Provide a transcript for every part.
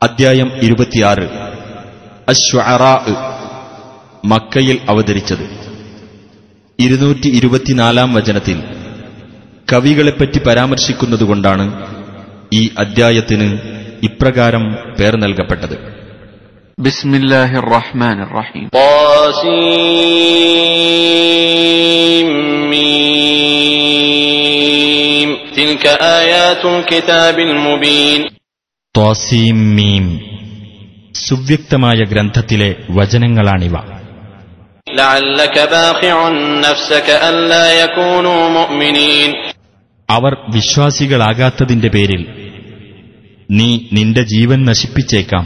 അദ്ധ്യായം 26 അശ്ശുഅറാ മക്കയിൽ അവതരിച്ചത്. 224 വചനത്തിൽ കവികളെപ്പറ്റി പരാമർശിക്കുന്നതുകൊണ്ടാണ് ഈ അദ്ധ്യായത്തിന് ഇപ്രകാരം പേർ നൽകപ്പെട്ടത്. ബിസ്മില്ലാഹിർ റഹ്മാനിർ റഹീം. ത്വാസീം തിൽക ആയാതുൽ കിതാബിൽ മുബീൻ. ത്വാസീം മീം, സുവ്യക്തമായ ഗ്രന്ഥത്തിലെ വചനങ്ങളാണിവ. ലഅല്ലക ബാഖിഉൻ നഫ്സക അല്ലാ യകൂനൂ മുഅ്മിനീൻ. അവർ വിശ്വാസികളാകാത്തതിന്റെ പേരിൽ നീ നിന്റെ ജീവൻ നശിപ്പിച്ചേക്കാം.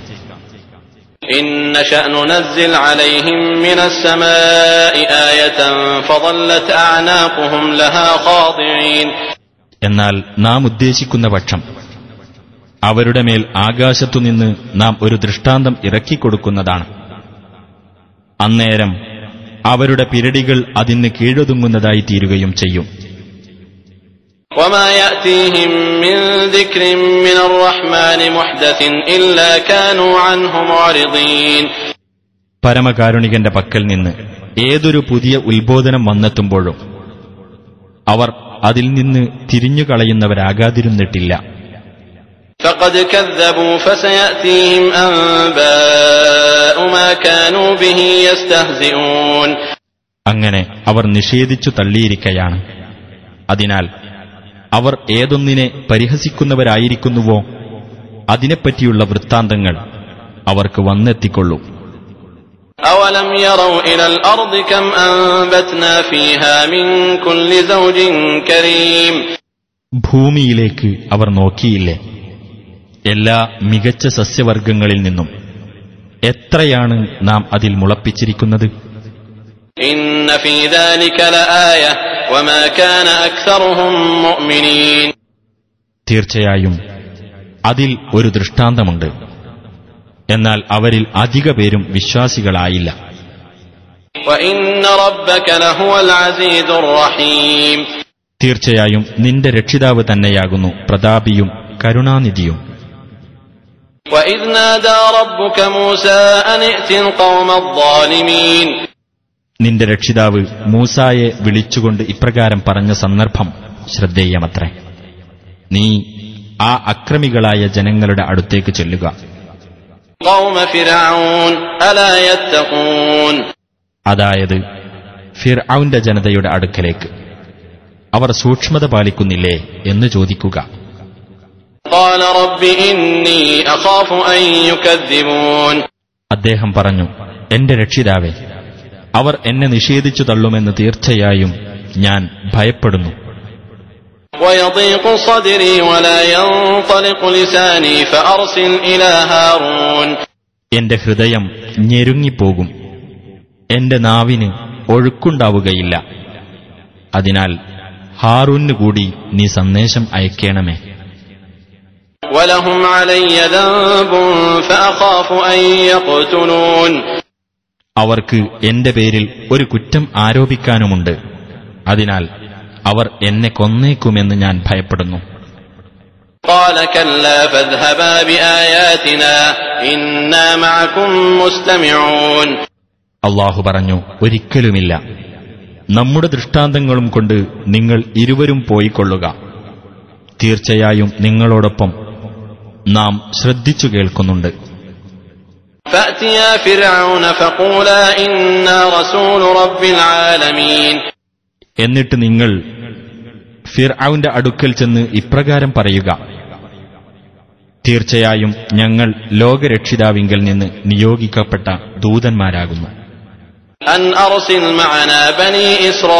ഇന്ന ശഅനു നസ്സിൽ അലൈഹിം മിനസ് സമാഇ ആയതൻ ഫളല്ലത് അഅനാഖുഹും ലഹാ ഖാദിഈൻ. എന്നാൽ നാം ഉദ്ദേശിക്കുന്ന പക്ഷം അവരുടെ മേൽ ആകാശത്തുനിന്ന് നാം ഒരു ദൃഷ്ടാന്തം ഇറക്കിക്കൊടുക്കുന്നതാണ്. അന്നേരം അവരുടെ പിരടികൾ അതിന് കീഴൊതുങ്ങുന്നതായി തീരുകയും ചെയ്യും. വമാ യഅതീഹിം മിൻ ദിക്രിൻ മിനർ റഹ്മാനി മുഹ്ദസിൻ ഇല്ലാ കാനൂ അൻഹു മുഅ്രിദീൻ. പരമകാരുണികന്റെ പക്കൽ നിന്ന് ഏതൊരു പുതിയ ഉത്ബോധനം വന്നെത്തുമ്പോഴും അവർ അതിൽ നിന്ന് തിരിഞ്ഞുകളയുന്നവരാകാതിരുന്നിട്ടില്ല. ഫഖദ് കദ്ദബൂ ഫസയഅതീഹിം അൻബാഉ മാ കാനൂ ബിഹി യസ്തഹ്സിഊൻ. അങ്ങനെ അവർ നിഷേധിച്ചു തള്ളിയിരിക്കയാണ്. അതിനാൽ അവർ ഏതൊന്നിനെ പരിഹസിക്കുന്നവരായിരിക്കുന്നുവോ അതിനെപ്പറ്റിയുള്ള വൃത്താന്തങ്ങൾ അവർക്ക് വന്നെത്തിക്കൊള്ളും. അവലം യറൗ ഇലൽ അർദി കം അൻബത്നാ ഫീഹാ മിൻ കുല്ലി സൗജിൻ കരീം. ഭൂമിയിലേക്ക് അവർ നോക്കിയില്ലേ? എല്ലാ മികച്ച സസ്യവർഗങ്ങളിൽ നിന്നും എത്രയാണ് നാം അതിൽ മുളപ്പിച്ചിരിക്കുന്നത്. ഇന്ന ഫീ ദാലിക ലആയ വമാ കാന അക്സറുഹും മുഅ്മിനീൻ. തീർച്ചയായും അതിൽ ഒരു ദൃഷ്ടാന്തമുണ്ട്. എന്നാൽ അവരിൽ അധിക പേരും വിശ്വാസികളായില്ല. വഇന്ന റബ്ബക ലഹുവൽ അസീസുർ റഹീം. തീർച്ചയായും നിന്റെ രക്ഷിതാവ് തന്നെയാകുന്നു പ്രതാപിയും കരുണാനിധിയും. വഇദ് നാദാ റബ്ബുക മൂസാ അൻ ഇഅ്തിൽ ഖൗമൽ ളാലിമീൻ. നിന്റെ രക്ഷിതാവ് മൂസായെ വിളിച്ചുകൊണ്ട് ഇപ്രകാരം പറഞ്ഞ സന്ദർഭം ശ്രദ്ധേയമത്രേ. നീ ആ അക്രമികളായ ജനങ്ങളുടെ അടുത്തേക്ക് ചെല്ലുക. ഖൗമ ഫിർഔൻ അലാ യത്തഖൂൻ. അതായത് ഫിർഔന്റെ ജനതയുടെ അടുക്കലേക്ക്. അവർ സൂക്ഷ്മത പാലിക്കുന്നില്ലേ എന്ന് ചോദിക്കുക. ഖാല റബ്ബി ഇന്നി അഖാഫു അൻ യുകദ്ദിബൂൻ. അദ്ദേഹം പറഞ്ഞു, എന്റെ രക്ഷിതാവേ, അവർ എന്നെ നിഷേധിച്ചു തള്ളുമെന്ന് തീർച്ചയായും ഞാൻ ഭയപ്പെടുന്നു. വയദീഖു സദ്രി വലാ യൻതലിഖു ലിസാനി ഫഅർസിൽ ഇലാ ഹാറൂൻ. എന്റെ ഹൃദയം ഞെരുങ്ങിപ്പോകും, എന്റെ നാവിന് ഒഴുക്കുണ്ടാവുകയില്ല. അതിനാൽ ഹാറൂന് കൂടി നീ സന്ദേശം അയക്കേണമേ. വലഹും അലയ്യ ദൻബുൻ ഫഅഖാഫു അൻ യഖ്തുലൂൻ. അവർക്ക് എന്റെ പേരിൽ ഒരു കുറ്റം ആരോപിക്കാനുമുണ്ട്. അതിനാൽ അവർ എന്നെ കൊന്നേക്കുമെന്ന് ഞാൻ ഭയപ്പെടുന്നു. ഖാല കല്ലാ ഫദ്ഹബാ ബിആയാതിനാ ഇന്നാ മഅകും മുസ്തമിഊൻ. അല്ലാഹു പറഞ്ഞു, ഒരിക്കലുമില്ല. നമ്മുടെ ദൃഷ്ടാന്തങ്ങളും കൊണ്ട് നിങ്ങൾ ഇരുവരും പോയിക്കൊള്ളുക. തീർച്ചയായും നിങ്ങളോടൊപ്പം നാം ശ്രദ്ധിച്ചു കേൾക്കുന്നുണ്ട്. ഫഅതിയാ ഫിർഔന ഫഖൂലാ ഇന്നാ റസൂലു റബ്ബിൽ ആലമീൻ. എന്നിട്ട് നിങ്ങൾ ഫിർഔന്റെ അടുക്കൽ ചെന്ന് ഇപ്രകാരം പറയുക, തീർച്ചയായും ഞങ്ങൾ ലോകരക്ഷിതാവിങ്കൽ നിന്ന് നിയോഗിക്കപ്പെട്ട ദൂതന്മാരാകുന്നു. അൻ അർസിൽ മഅനാ ബനീ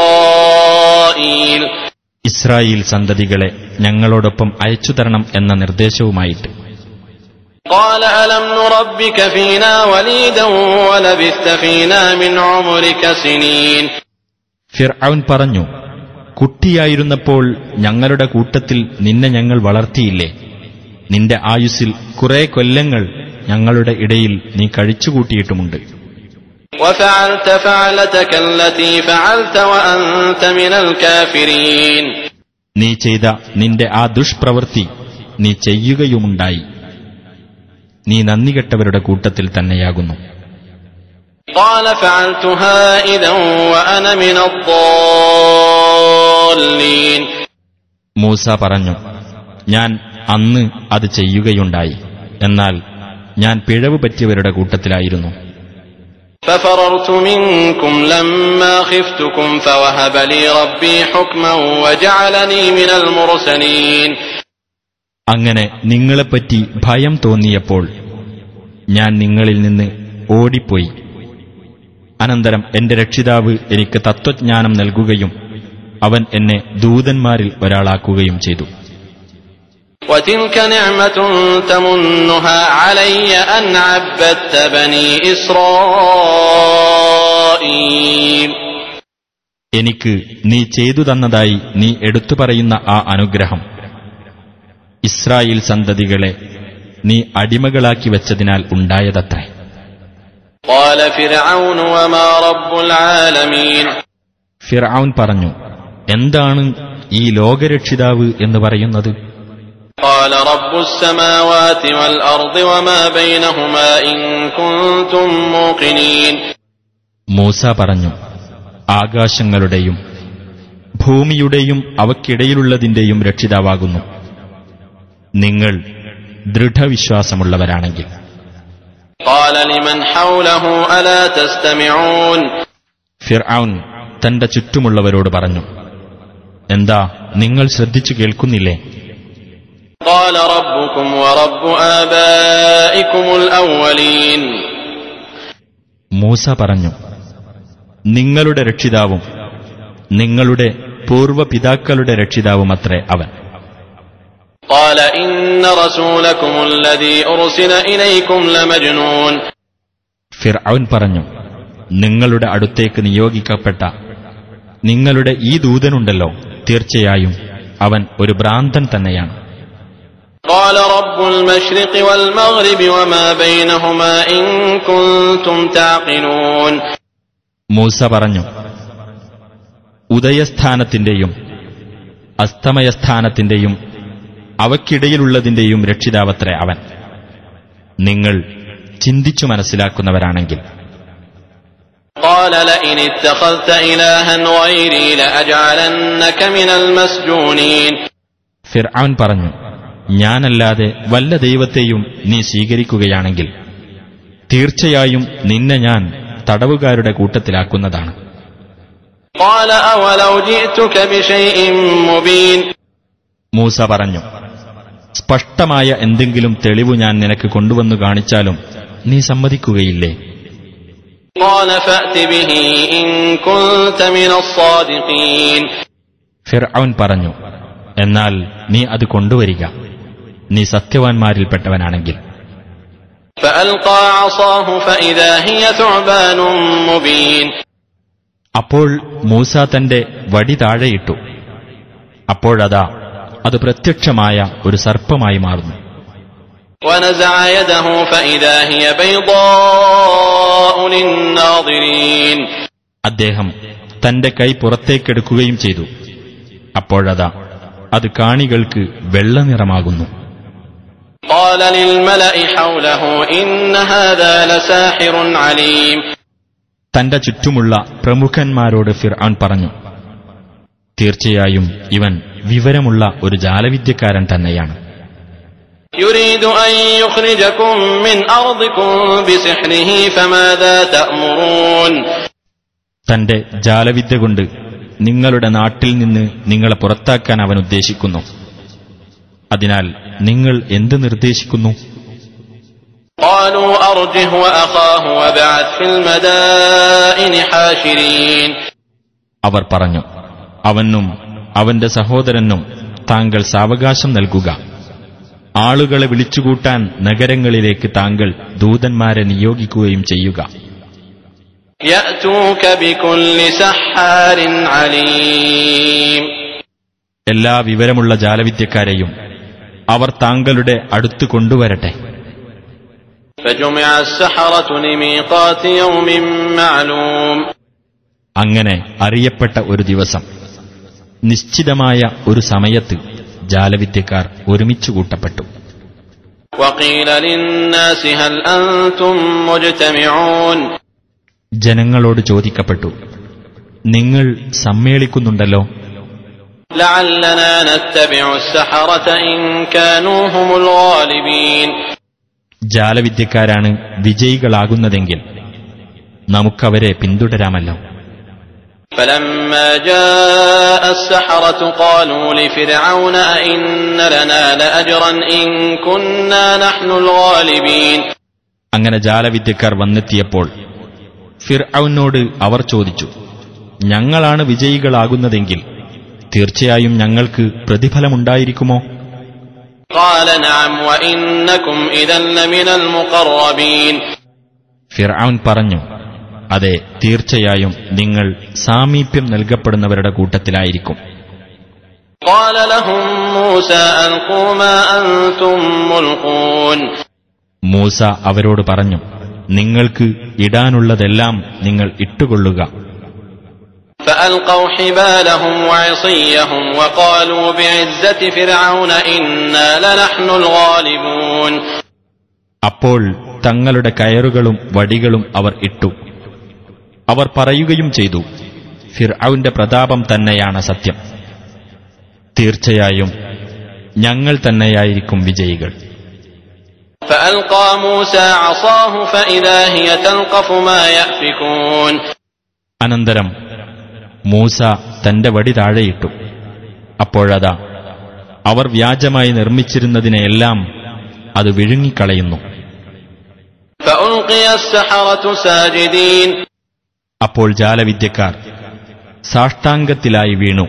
ഇസ്രായീൽ. ഇസ്രായേൽ സന്തതികളെ ഞങ്ങളോടൊപ്പം അയച്ചുതരണം എന്ന നിർദ്ദേശവുമായിട്ട്. ഖാല അലം നുറബ്ബിക ഫീനാ വലീദൻ വലബിസ്ത ഫീനാ മിൻ ഉംരിക സിനീൻ. ഫിർഔൻ പറഞ്ഞു, കുട്ടിയായിരുന്നപ്പോൾ ഞങ്ങളുടെ കൂട്ടത്തിൽ നിന്നെ ഞങ്ങൾ വളർത്തിയില്ലേ? നിന്റെ ആയുസ്സിൽ കുറെ കൊല്ലങ്ങൾ ഞങ്ങളുടെ ഇടയിൽ നീ കഴിച്ചുകൂട്ടിയിട്ടുമുണ്ട്. വഫഅൽത ഫഅലതക അല്ലതീ ഫഅൽത വഅൻത മിനൽ കാഫിരീൻ. നീ ചെയ്ത നിന്റെ ആ ദുഷ്പ്രവൃത്തി നീ ചെയ്യുകയുമുണ്ടായി. നീ നന്ദികെട്ടവരുടെ കൂട്ടത്തിൽ തന്നെയാകുന്നു. قال فعلتها إذا وأنا من الضالين. മൂസ പറഞ്ഞു, ഞാൻ അന്ന് അത് ചെയ്യുകയുണ്ടായി, എന്നാൽ ഞാൻ പിഴവ് പറ്റിയവരുടെ കൂട്ടത്തിലായിരുന്നു. ففررت منكم لما خفتكم فوهب لي ربي حكما وجعلني من المرسلين. അങ്ങനെ നിങ്ങളെപ്പറ്റി ഭയം തോന്നിയപ്പോൾ ഞാൻ നിങ്ങളിൽ നിന്ന് ഓടിപ്പോയി. അനന്തരം എന്റെ രക്ഷിതാവ് എനിക്ക് തത്വജ്ഞാനം നൽകുകയും അവൻ എന്നെ ദൂതന്മാരിൽ ഒരാളാക്കുകയും ചെയ്തു. وتلك نعمة تمنها علي أن عبدت بني إسرائيل. എനിക്ക് നീ ചെയ്തു തന്നതായി നീ എടുത്തു പറയുന്ന ആ അനുഗ്രഹം ഇസ്രായേൽ സന്തതികളെ നീ അടിമകളാക്കി വെച്ചതിനാൽ ഉണ്ടായതത്രേ. قال فرعون وما رب العالمين. ഫിർഔൻ പറഞ്ഞു, എന്താണ് ഈ ലോകരക്ഷിതാവ് എന്ന് പറയുന്നത്? قال رب السماوات والأرض وما بينهما إن كنتم موقنين. മൂസ പറഞ്ഞു, ആകാശങ്ങളുടെയും ഭൂമിയുടെയും അവയ്ക്കിടയിലുള്ളതിന്റെയും രക്ഷിതാവാകുന്നു, നിങ്ങൾ ദൃഢവിശ്വാസമുള്ളവരാണെങ്കിൽ. قال لمن حوله ألا تستمعون. ഫിർഔൻ തന്റെ ചുറ്റുമുള്ളവരോട് പറഞ്ഞു, എന്താ നിങ്ങൾ ശ്രദ്ധിച്ചു കേൾക്കുന്നില്ലേ? قال ربكم ورب آبائكم الأولين. മൂസ പറഞ്ഞു, നിങ്ങളുടെ രക്ഷിതാവും നിങ്ങളുടെ പൂർവ്വപിതാക്കളുടെ രക്ഷിതാവുമത്രേ അവൻ. قال إن رسولكم الذي أرسل إليكم لمجنون. ഫിർഔൻ പറഞ്ഞു, നിങ്ങളുടെ അടുത്തേക്ക് നിയോഗിക്കപ്പെട്ട നിങ്ങളുടെ ഈ ദൂതനുണ്ടല്ലോ, തീർച്ചയായും അവൻ ഒരു ഭ്രാന്തൻ തന്നെയാണ്. قال رب المشرق والمغرب وما بينهما إن كنتم تعقلون. മൂസ പറഞ്ഞു, ഉദയസ്ഥാനത്തിന്റെയും അസ്തമയസ്ഥാനത്തിന്റെയും അവയ്ക്കിടയിലുള്ളതിന്റെയും രക്ഷിതാവത്രേ അവൻ, നിങ്ങൾ ചിന്തിച്ചു മനസ്സിലാക്കുന്നവരാണെങ്കിൽ. قال لئن اتخذت إلها غيري لأجعلنك من المسجونين. ഫിർഔൻ പറഞ്ഞു, ഞാനല്ലാതെ വല്ല ദൈവത്തെയും നീ സ്വീകരിക്കുകയാണെങ്കിൽ തീർച്ചയായും നിന്നെ ഞാൻ തടവുകാരുടെ കൂട്ടത്തിലാക്കുന്നതാണ്. قال أولو جئتك بشيء مبين. മൂസ പറഞ്ഞു, സ്പഷ്ടമായ എന്തെങ്കിലും തെളിവ് ഞാൻ നിനക്ക് കൊണ്ടുവന്നു കാണിച്ചാലും നീ സമ്മതിക്കുകയില്ലേ? قال فأت به إن كنت من الصادقين. ഫിർഔൻ പറഞ്ഞു, എന്നാൽ നീ അത് കൊണ്ടുവരിക, നീ സത്യവാൻമാരിൽപ്പെട്ടവനാണെങ്കിൽ. فألقى عصاه فإذا هي ثعبان مبين. അപ്പോൾ മൂസ തന്റെ വടി താഴെയിട്ടു, അപ്പോഴതാ അത് പ്രത്യക്ഷമായ ഒരു സർപ്പമായി മാറുന്നു. ونزع يده فإذا هي بيضاء للناظرين. അദ്ദേഹം തന്റെ കൈ പുറത്തേക്കെടുക്കുകയും ചെയ്തു, അപ്പോഴതാ അത് കാണികൾക്ക് വെള്ളനിറമാകുന്നു. قال للملأ حوله إن هذا لساحر عليم. തന്റെ ചുറ്റുമുള്ള പ്രമുഖന്മാരോട് ഫിർഔൻ പറഞ്ഞു, തീർച്ചയായും ഇവൻ വിവരമുള്ള ഒരു ജാലവിദ്യക്കാരൻ തന്നെയാണ്. يريد أن يخرجكم من أرضكم بسحره فماذا تأمرون. തന്റെ ജാലവിദ്യ കൊണ്ട് നിങ്ങളുടെ നാട്ടിൽ നിന്ന് നിങ്ങളെ പുറത്താക്കാൻ അവൻ ഉദ്ദേശിക്കുന്നു. അതിനാൽ നിങ്ങൾ എന്ത് നിർദ്ദേശിക്കുന്നു? قالوا أرجه وأخاه وابعث في المدائن حاشرين. അവർ പറഞ്ഞു, അവനും അവന്റെ സഹോദരനും താങ്കൾ സാവകാശം നൽകുക, ആളുകളെ വിളിച്ചുകൂട്ടാൻ നഗരങ്ങളിലേക്ക് താങ്കൾ ദൂതന്മാരെ നിയോഗിക്കുകയും ചെയ്യുക. يأتوك بكل سحار عليم. എല്ലാ വിവരമുള്ള ജാലവിദ്യക്കാരെയും അവർ താങ്കളുടെ അടുത്ത് കൊണ്ടുവരട്ടെ. فجمع السحرة لميقات يوم معلوم. അങ്ങനെ അറിയപ്പെട്ട ഒരു ദിവസം, നിശ്ചിതമായ ഒരു സമയത്ത് ജാലവിദ്യക്കാർ ഒരുമിച്ചു കൂട്ടപ്പെട്ടു. وقيل للناس هل أنتم مجتمعون ജനങ്ങളോട് ചോദിക്കപ്പെട്ടു, നിങ്ങൾ സമ്മേളിക്കുന്നുണ്ടല്ലോ? لعلنا نتبع السحرة إن كانوا هم الغالبين ജാലവിദ്യക്കാരാണ് വിജയികളാകുന്നതെങ്കിൽ നമുക്കവരെ പിന്തുടരാമല്ലോ. فلما جاء السحرة قالوا لفرعون أئن لنا لأجرا إن كنا نحن الغالبين അങ്ങനെ ജാലവിദ്യക്കാർ വന്നെത്തിയപ്പോൾ ഫിർഔനോട് അവർ ചോദിച്ചു, ഞങ്ങളാണ് വിജയികളാകുന്നതെങ്കിൽ തീർച്ചയായും ഞങ്ങൾക്ക് പ്രതിഫലമുണ്ടായിരിക്കുമോ? قال نعم وإنكم إذا لمن المقربين ഫിർഔൻ പറഞ്ഞു, അതെ, തീർച്ചയായും നിങ്ങൾ സാമീപ്യം നൽകപ്പെടുന്നവരുടെ കൂട്ടത്തിലായിരിക്കും. قال لهم موسى ألقوا ما أنتم ملقون മൂസ അവരോട് പറഞ്ഞു, നിങ്ങൾക്ക് ഇടാനുള്ളതെല്ലാം നിങ്ങൾ ഇട്ടുകൊള്ളുക. فألقوا حبالهم وعصيهم وقالوا بعزة فرعون إنا لنحن الغالبون അപ്പോൾ തങ്ങളുടെ കയറുകളും വടികളും അവർ ഇട്ടു. അവർ പറയുകയും ചെയ്തു, ഫിർഔന്റെ പ്രതാപം തന്നെയാണ് സത്യം. തീർച്ചയായും ഞങ്ങൾ തന്നെയായിരിക്കും വിജയികൾ. فألقى موسى عصاه فإذا هي تلقف ما يأفكون അനന്തരം മൂസ തന്റെ വടി താഴെയിട്ടു. അപ്പോഴതാ അവർ വ്യാജമായി നിർമ്മിച്ചിരുന്നതിനെയെല്ലാം അത് വിഴുങ്ങിക്കളയുന്നു. فألقي السحرة ساجدين അപ്പോൾ ജാലവിദ്യക്കാർ സാഷ്ടാംഗത്തിലായി വീണു.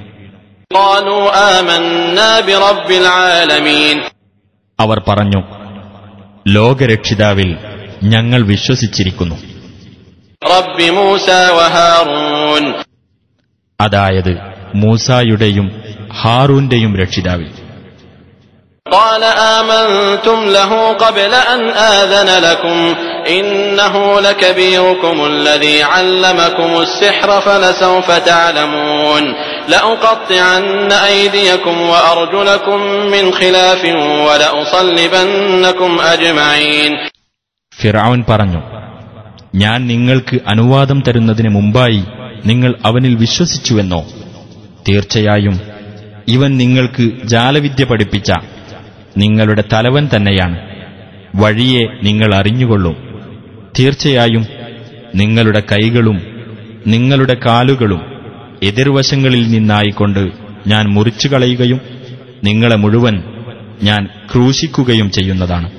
قالوا آمنا برب العالمين അവർ പറഞ്ഞു, ലോകരക്ഷിതാവിൽ ഞങ്ങൾ വിശ്വസിച്ചിരിക്കുന്നു. رب موسى وهارون അതായത് മൂസായുടെയും ഹാറൂന്റെയും രക്ഷിതാവിൽ. قال آمنتم له قبل أن آذن لكم إنه لكبيركم الذي علمكم السحر فلسوف تعلمون لأقطعن أيديكم وأرجلكم من خلاف ولأصلبنكم أجمعين ഫിർഔൻ പറഞ്ഞു, ഞാൻ നിങ്ങൾക്ക് അനുവാദം തരുന്നതിന് മുമ്പായി നിങ്ങൾ അവനിൽ വിശ്വസിച്ചുവെന്നോ? തീർച്ചയായും ഇവൻ നിങ്ങൾക്ക് ജാലവിദ്യ പഠിപ്പിച്ച നിങ്ങളുടെ തലവൻ തന്നെയാണ്. വഴിയെ നിങ്ങൾ അറിഞ്ഞുകൊള്ളൂ. തീർച്ചയായും നിങ്ങളുടെ കൈകളും നിങ്ങളുടെ കാലുകളും എതിർവശങ്ങളിൽ നിന്നായിക്കൊണ്ട് ഞാൻ മുറിച്ചുകളയുകയും നിങ്ങളെ മുഴുവൻ ഞാൻ ക്രൂശിക്കുകയും ചെയ്യുന്നതാണ്.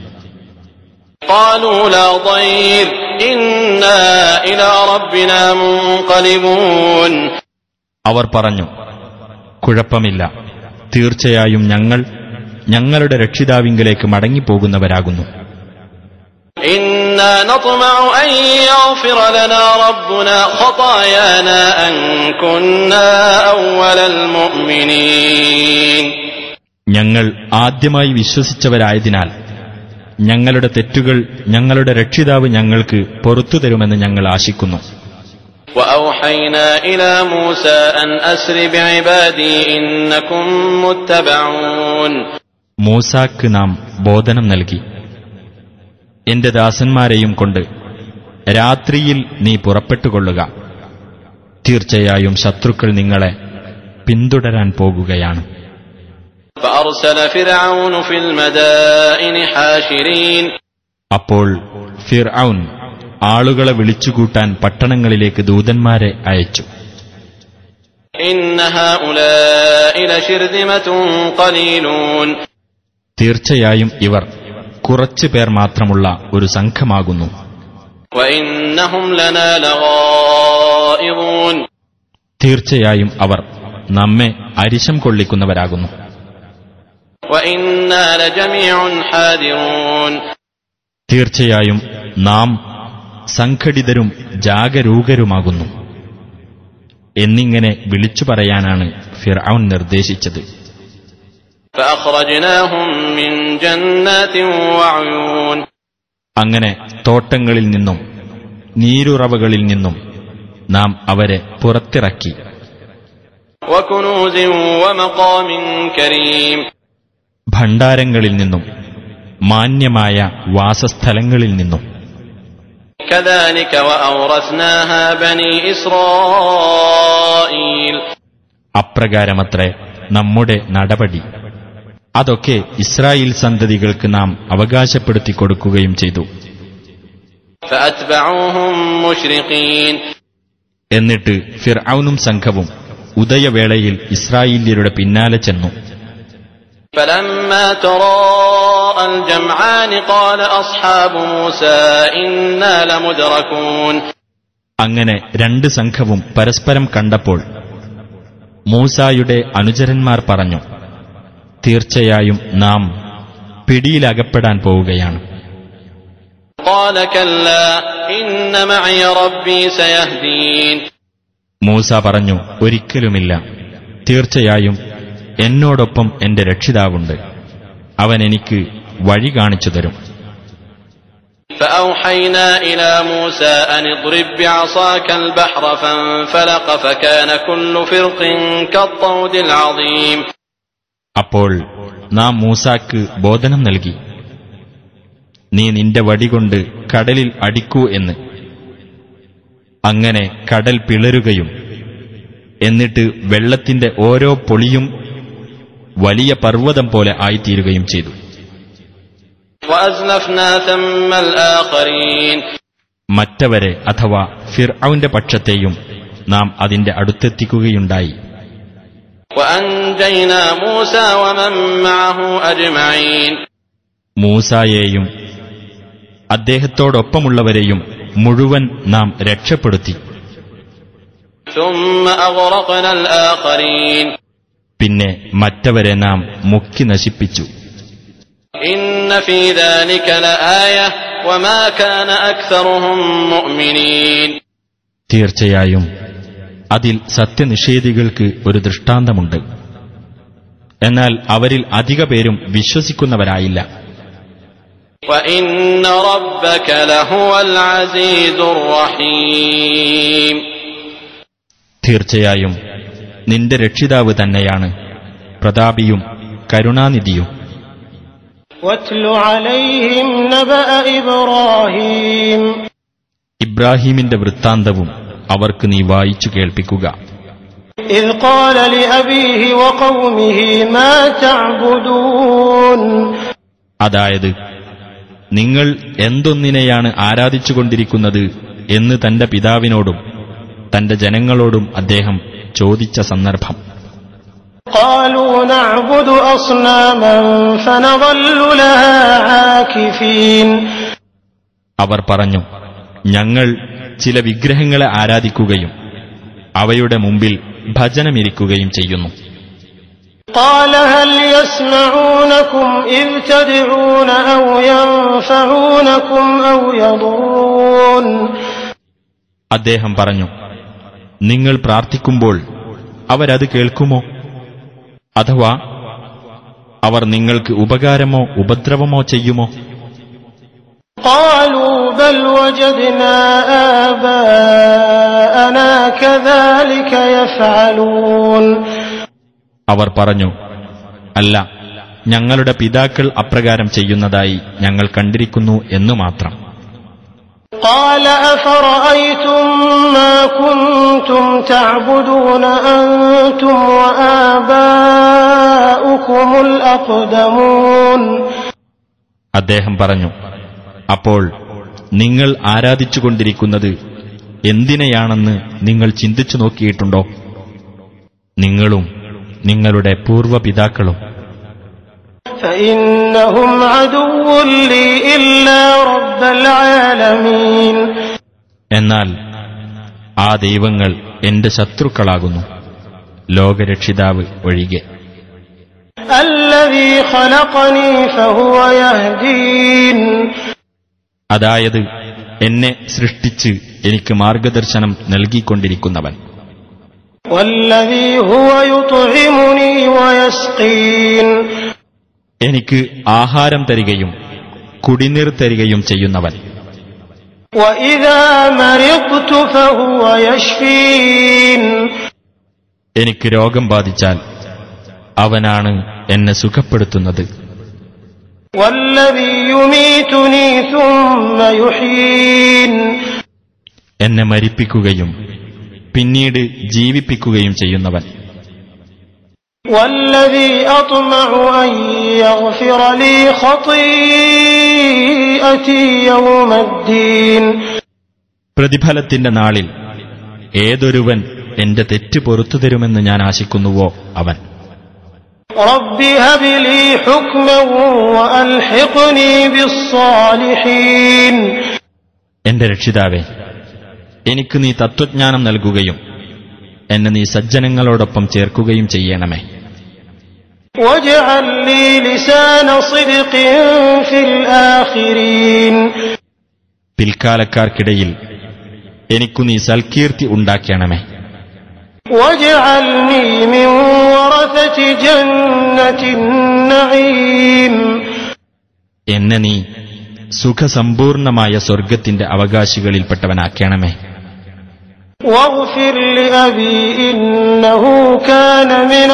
قالوا لا ضير إنا إلى ربنا منقلبون അവർ പറഞ്ഞു, കുഴപ്പമില്ല, തീർച്ചയായും ഞങ്ങൾ ഞങ്ങളുടെ രക്ഷിതാവിങ്കലേക്ക് മടങ്ങിപ്പോകുന്നവരാകുന്നു. إنا نطمع أن يغفر لنا ربنا خطايانا أن كنا أول المؤمنين ഞങ്ങൾ ആദ്യമായി വിശ്വസിച്ചവരായതിനാൽ ഞങ്ങളുടെ തെറ്റുകൾ ഞങ്ങളുടെ രക്ഷിതാവ് ഞങ്ങൾക്ക് പൊറത്തു തരുമെന്ന് ഞങ്ങൾ ആശിക്കുന്നു. وأوحينا إلى موسى أن أسر بعبادي إنكم متبعون മൂസാക്ക് നാം ബോധനം നൽകി, എന്റെ ദാസന്മാരെയും കൊണ്ട് രാത്രിയിൽ നീ പുറപ്പെട്ടുകൊള്ളുക. തീർച്ചയായും ശത്രുക്കൾ നിങ്ങളെ പിന്തുടരാൻ പോകുകയാണ്. فأرسل فرعون في المدائن حاشرين അപ്പോൾ ഫിർഔൻ ആളുകളെ വിളിച്ചുകൂട്ടാൻ പട്ടണങ്ങളിലേക്ക് ദൂതന്മാരെ അയച്ചു. إن هؤلاء لشرذمة قليلون തീർച്ചയായും ഇവർ കുറച്ചു പേർ മാത്രമുള്ള ഒരു സംഘമാകുന്നു. وإنهم لنا لغائظون തീർച്ചയായും അവർ നമ്മെ അരിശം കൊള്ളിക്കുന്നവരാകുന്നു. وإنا لجميع حاذرون തീർച്ചയായും നാം സംഘടിതരും ജാഗരൂകരുമാകുന്നു എന്നിങ്ങനെ വിളിച്ചു പറയാനാണ് ഫിർഔൻ നിർദ്ദേശിച്ചത്. فأخرجناهم من جنات وعيون അങ്ങനെ തോട്ടങ്ങളിൽ നിന്നും നീരുറവകളിൽ നിന്നും നാം അവരെ പുറത്തിറക്കി. وكنوز ومقام كريم ഭണ്ഡാരങ്ങളിൽ നിന്നും മാന്യമായ വാസസ്ഥലങ്ങളിൽ നിന്നും. كذلك وأورثناها بني إسرائيل. അപ്രകാരമത്രേ നമ്മുടെ നടപടി. അതൊക്കെ ഇസ്രായേൽ സന്തതികൾക്ക് നാം അവകാശപ്പെടുത്തി കൊടുക്കുകയും ചെയ്തു. فأتبعوهم مشرقين. എന്നിട്ട് ഫിർഔനും സംഘവും ഉദയവേളയിൽ ഇസ്രായേല്യരുടെ പിന്നാലെ ചെന്നു. فلما تراءى الجمعان قال أصحاب موسى إنا لمدركون. അങ്ങനെ രണ്ട് സംഘവും പരസ്പരം കണ്ടപ്പോൾ മൂസായുടെ അനുചരന്മാർ പറഞ്ഞു, തീർച്ചയായും നാം പിടിയിലകപ്പെടാൻ പോവുകയാണ്. قال كلا إن معي ربي سيهدين. മൂസ പറഞ്ഞു, ഒരിക്കലുമില്ല, തീർച്ചയായും എന്നോടൊപ്പം എന്റെ രക്ഷിതാവുണ്ട്, അവൻ എനിക്ക് വഴി കാണിച്ചു തരും. فأوحينا إلى موسى أن اضرب بعصاك البحر فانفلق فكان كل فرق كالطود العظيم. അപ്പോൾ നാം മൂസാക്ക് ബോധനം നൽകി, നീ നിന്റെ വടികൊണ്ട് കടലിൽ അടിക്കൂ എന്ന്. അങ്ങനെ കടൽ പിളരുകയും എന്നിട്ട് വെള്ളത്തിന്റെ ഓരോ പൊളിയും വലിയ പർവ്വതം പോലെ ആയിത്തീരുകയും ചെയ്തു. وأزلفنا ثم الآخرين. മറ്റവരെ അഥവാ ഫിർഔന്റെ പക്ഷത്തെയും നാം അതിന്റെ അടുത്തെത്തിക്കുകയുണ്ടായി. وأنجينا موسى ومن معه أجمعين. മൂസായെയും അദ്ദേഹത്തോടൊപ്പമുള്ളവരെയും മുഴുവൻ നാം രക്ഷപ്പെടുത്തി. ثم أغرقنا الآخرين. പിന്നെ മറ്റവരെ നാം മുക്കി നശിപ്പിച്ചു. إن في ذلك لآية وما كان أكثرهم مؤمنين. തീർച്ചയായും അതിൽ സത്യനിഷേധികൾക്ക് ഒരു ദൃഷ്ടാന്തമുണ്ട്, എന്നാൽ അവരിൽ അധിക പേരും വിശ്വസിക്കുന്നവരായില്ല. وإن ربك لهو العزيز الرحيم. തീർച്ചയായും നിന്റെ രക്ഷിതാവ് തന്നെയാണ് പ്രതാപിയും കരുണാനിധിയും. واتل عليهم نبأ إبراهيم. ഇബ്രാഹീമിന്റെ വൃത്താന്തവും അവർക്ക് നീ വായിച്ചു കേൾപ്പിക്കുക. إذ قال لأبيه وقومه ما تعبدون. അതായത്, നിങ്ങൾ എന്തൊന്നിനെയാണ് ആരാധിച്ചുകൊണ്ടിരിക്കുന്നത് എന്ന് തന്റെ പിതാവിനോടും തന്റെ ജനങ്ങളോടും അദ്ദേഹം ചോദിച്ച സന്ദർഭം. قالوا نعبد أصناما فنظل لها عاكفين. അവർ പറഞ്ഞു, ഞങ്ങൾ ചില വിഗ്രഹങ്ങളെ ആരാധിക്കുകയും അവയുടെ മുമ്പിൽ ഭജനമിരിക്കുകയും ചെയ്യുന്നു. قال هل يسمعونكم إذ تدعون أو ينفعونكم أو يضرون. അദ്ദേഹം പറഞ്ഞു, നിങ്ങൾ പ്രാർത്ഥിക്കുമ്പോൾ അവരത് കേൾക്കുമോ? അഥവാ അവർ നിങ്ങൾക്ക് ഉപകാരമോ ഉപദ്രവമോ ചെയ്യുമോ? قالوا بل وجدنا آباءنا كذلك يفعلون. അവർ പറഞ്ഞു, അല്ല, ഞങ്ങളുടെ പിതാക്കൾ അപ്രകാരം ചെയ്യുന്നതായി ഞങ്ങൾ കണ്ടിരിക്കുന്നു എന്നു മാത്രം. قال أفرأيتم ما كنتم تعبدون أنتم وآباؤكم الأقدمون. അദ്ദേഹം പറഞ്ഞു, അപ്പോൾ നിങ്ങൾ ആരാധിച്ചുകൊണ്ടിരിക്കുന്നത് എന്തിനെയാണെന്ന് നിങ്ങൾ ചിന്തിച്ചു നോക്കിയിട്ടുണ്ടോ? നിങ്ങളും നിങ്ങളുടെ പൂർവ്വപിതാക്കളും. فإنهم عدو لي إلا رب العالمين. എന്നാൽ ആ ദൈവങ്ങൾ എന്റെ ശത്രുക്കളാകുന്നു, ലോകരക്ഷിതാവ് ഒഴികെ. الذي خلقني فهو يهدين. അതായത്, എന്നെ സൃഷ്ടിച്ച് എനിക്ക് മാർഗദർശനം നൽകിക്കൊണ്ടിരിക്കുന്നവൻ. والذي هو يطعمني ويسقين. എനിക്ക് ആഹാരം തരികയും കുടിനീർ തരികയും ചെയ്യുന്നവൻ. وإذا مرضت فهو يشفين. എനിക്ക് രോഗം ബാധിച്ചാൽ അവനാണ് എന്നെ സുഖപ്പെടുത്തുന്നത്. والذي يميتني ثم يحيين എന്നെ മരിപ്പിക്കുകയും പിന്നീട് ജീവിപ്പിക്കുകയും ചെയ്യുന്നവൻ. والذي أطمع أن يغفر لي خطيئتي يوم الدين പ്രതിഫലത്തിന്റെ നാളിൽ ഏതൊരുവൻ എന്റെ തെറ്റ് പൊറുത്തു തരുമെന്ന് ഞാൻ ആശിക്കുന്നുവോ അവൻ. رب هب لي حكما وألحقني بالصالحين എന്റെ രക്ഷിതാവേ, എനിക്ക് നീ തത്വജ്ഞാനം നൽകുകയും എന്നെ നീ സജ്ജനങ്ങളോടൊപ്പം ചേർക്കുകയും ചെയ്യണമേ. واجعل لي لسان صدق في الآخرين പിൽക്കാലക്കാർക്കിടയിൽ എനിക്കു നീ സൽകീർത്തി ഉണ്ടാക്കണമേ. واجعلني من ورثة جنة النعيم എന്നെ നീ സുഖസമ്പൂർണമായ സ്വർഗത്തിന്റെ അവകാശികളിൽപ്പെട്ടവനാക്കണമേ. واغفر لأبي إنه كان من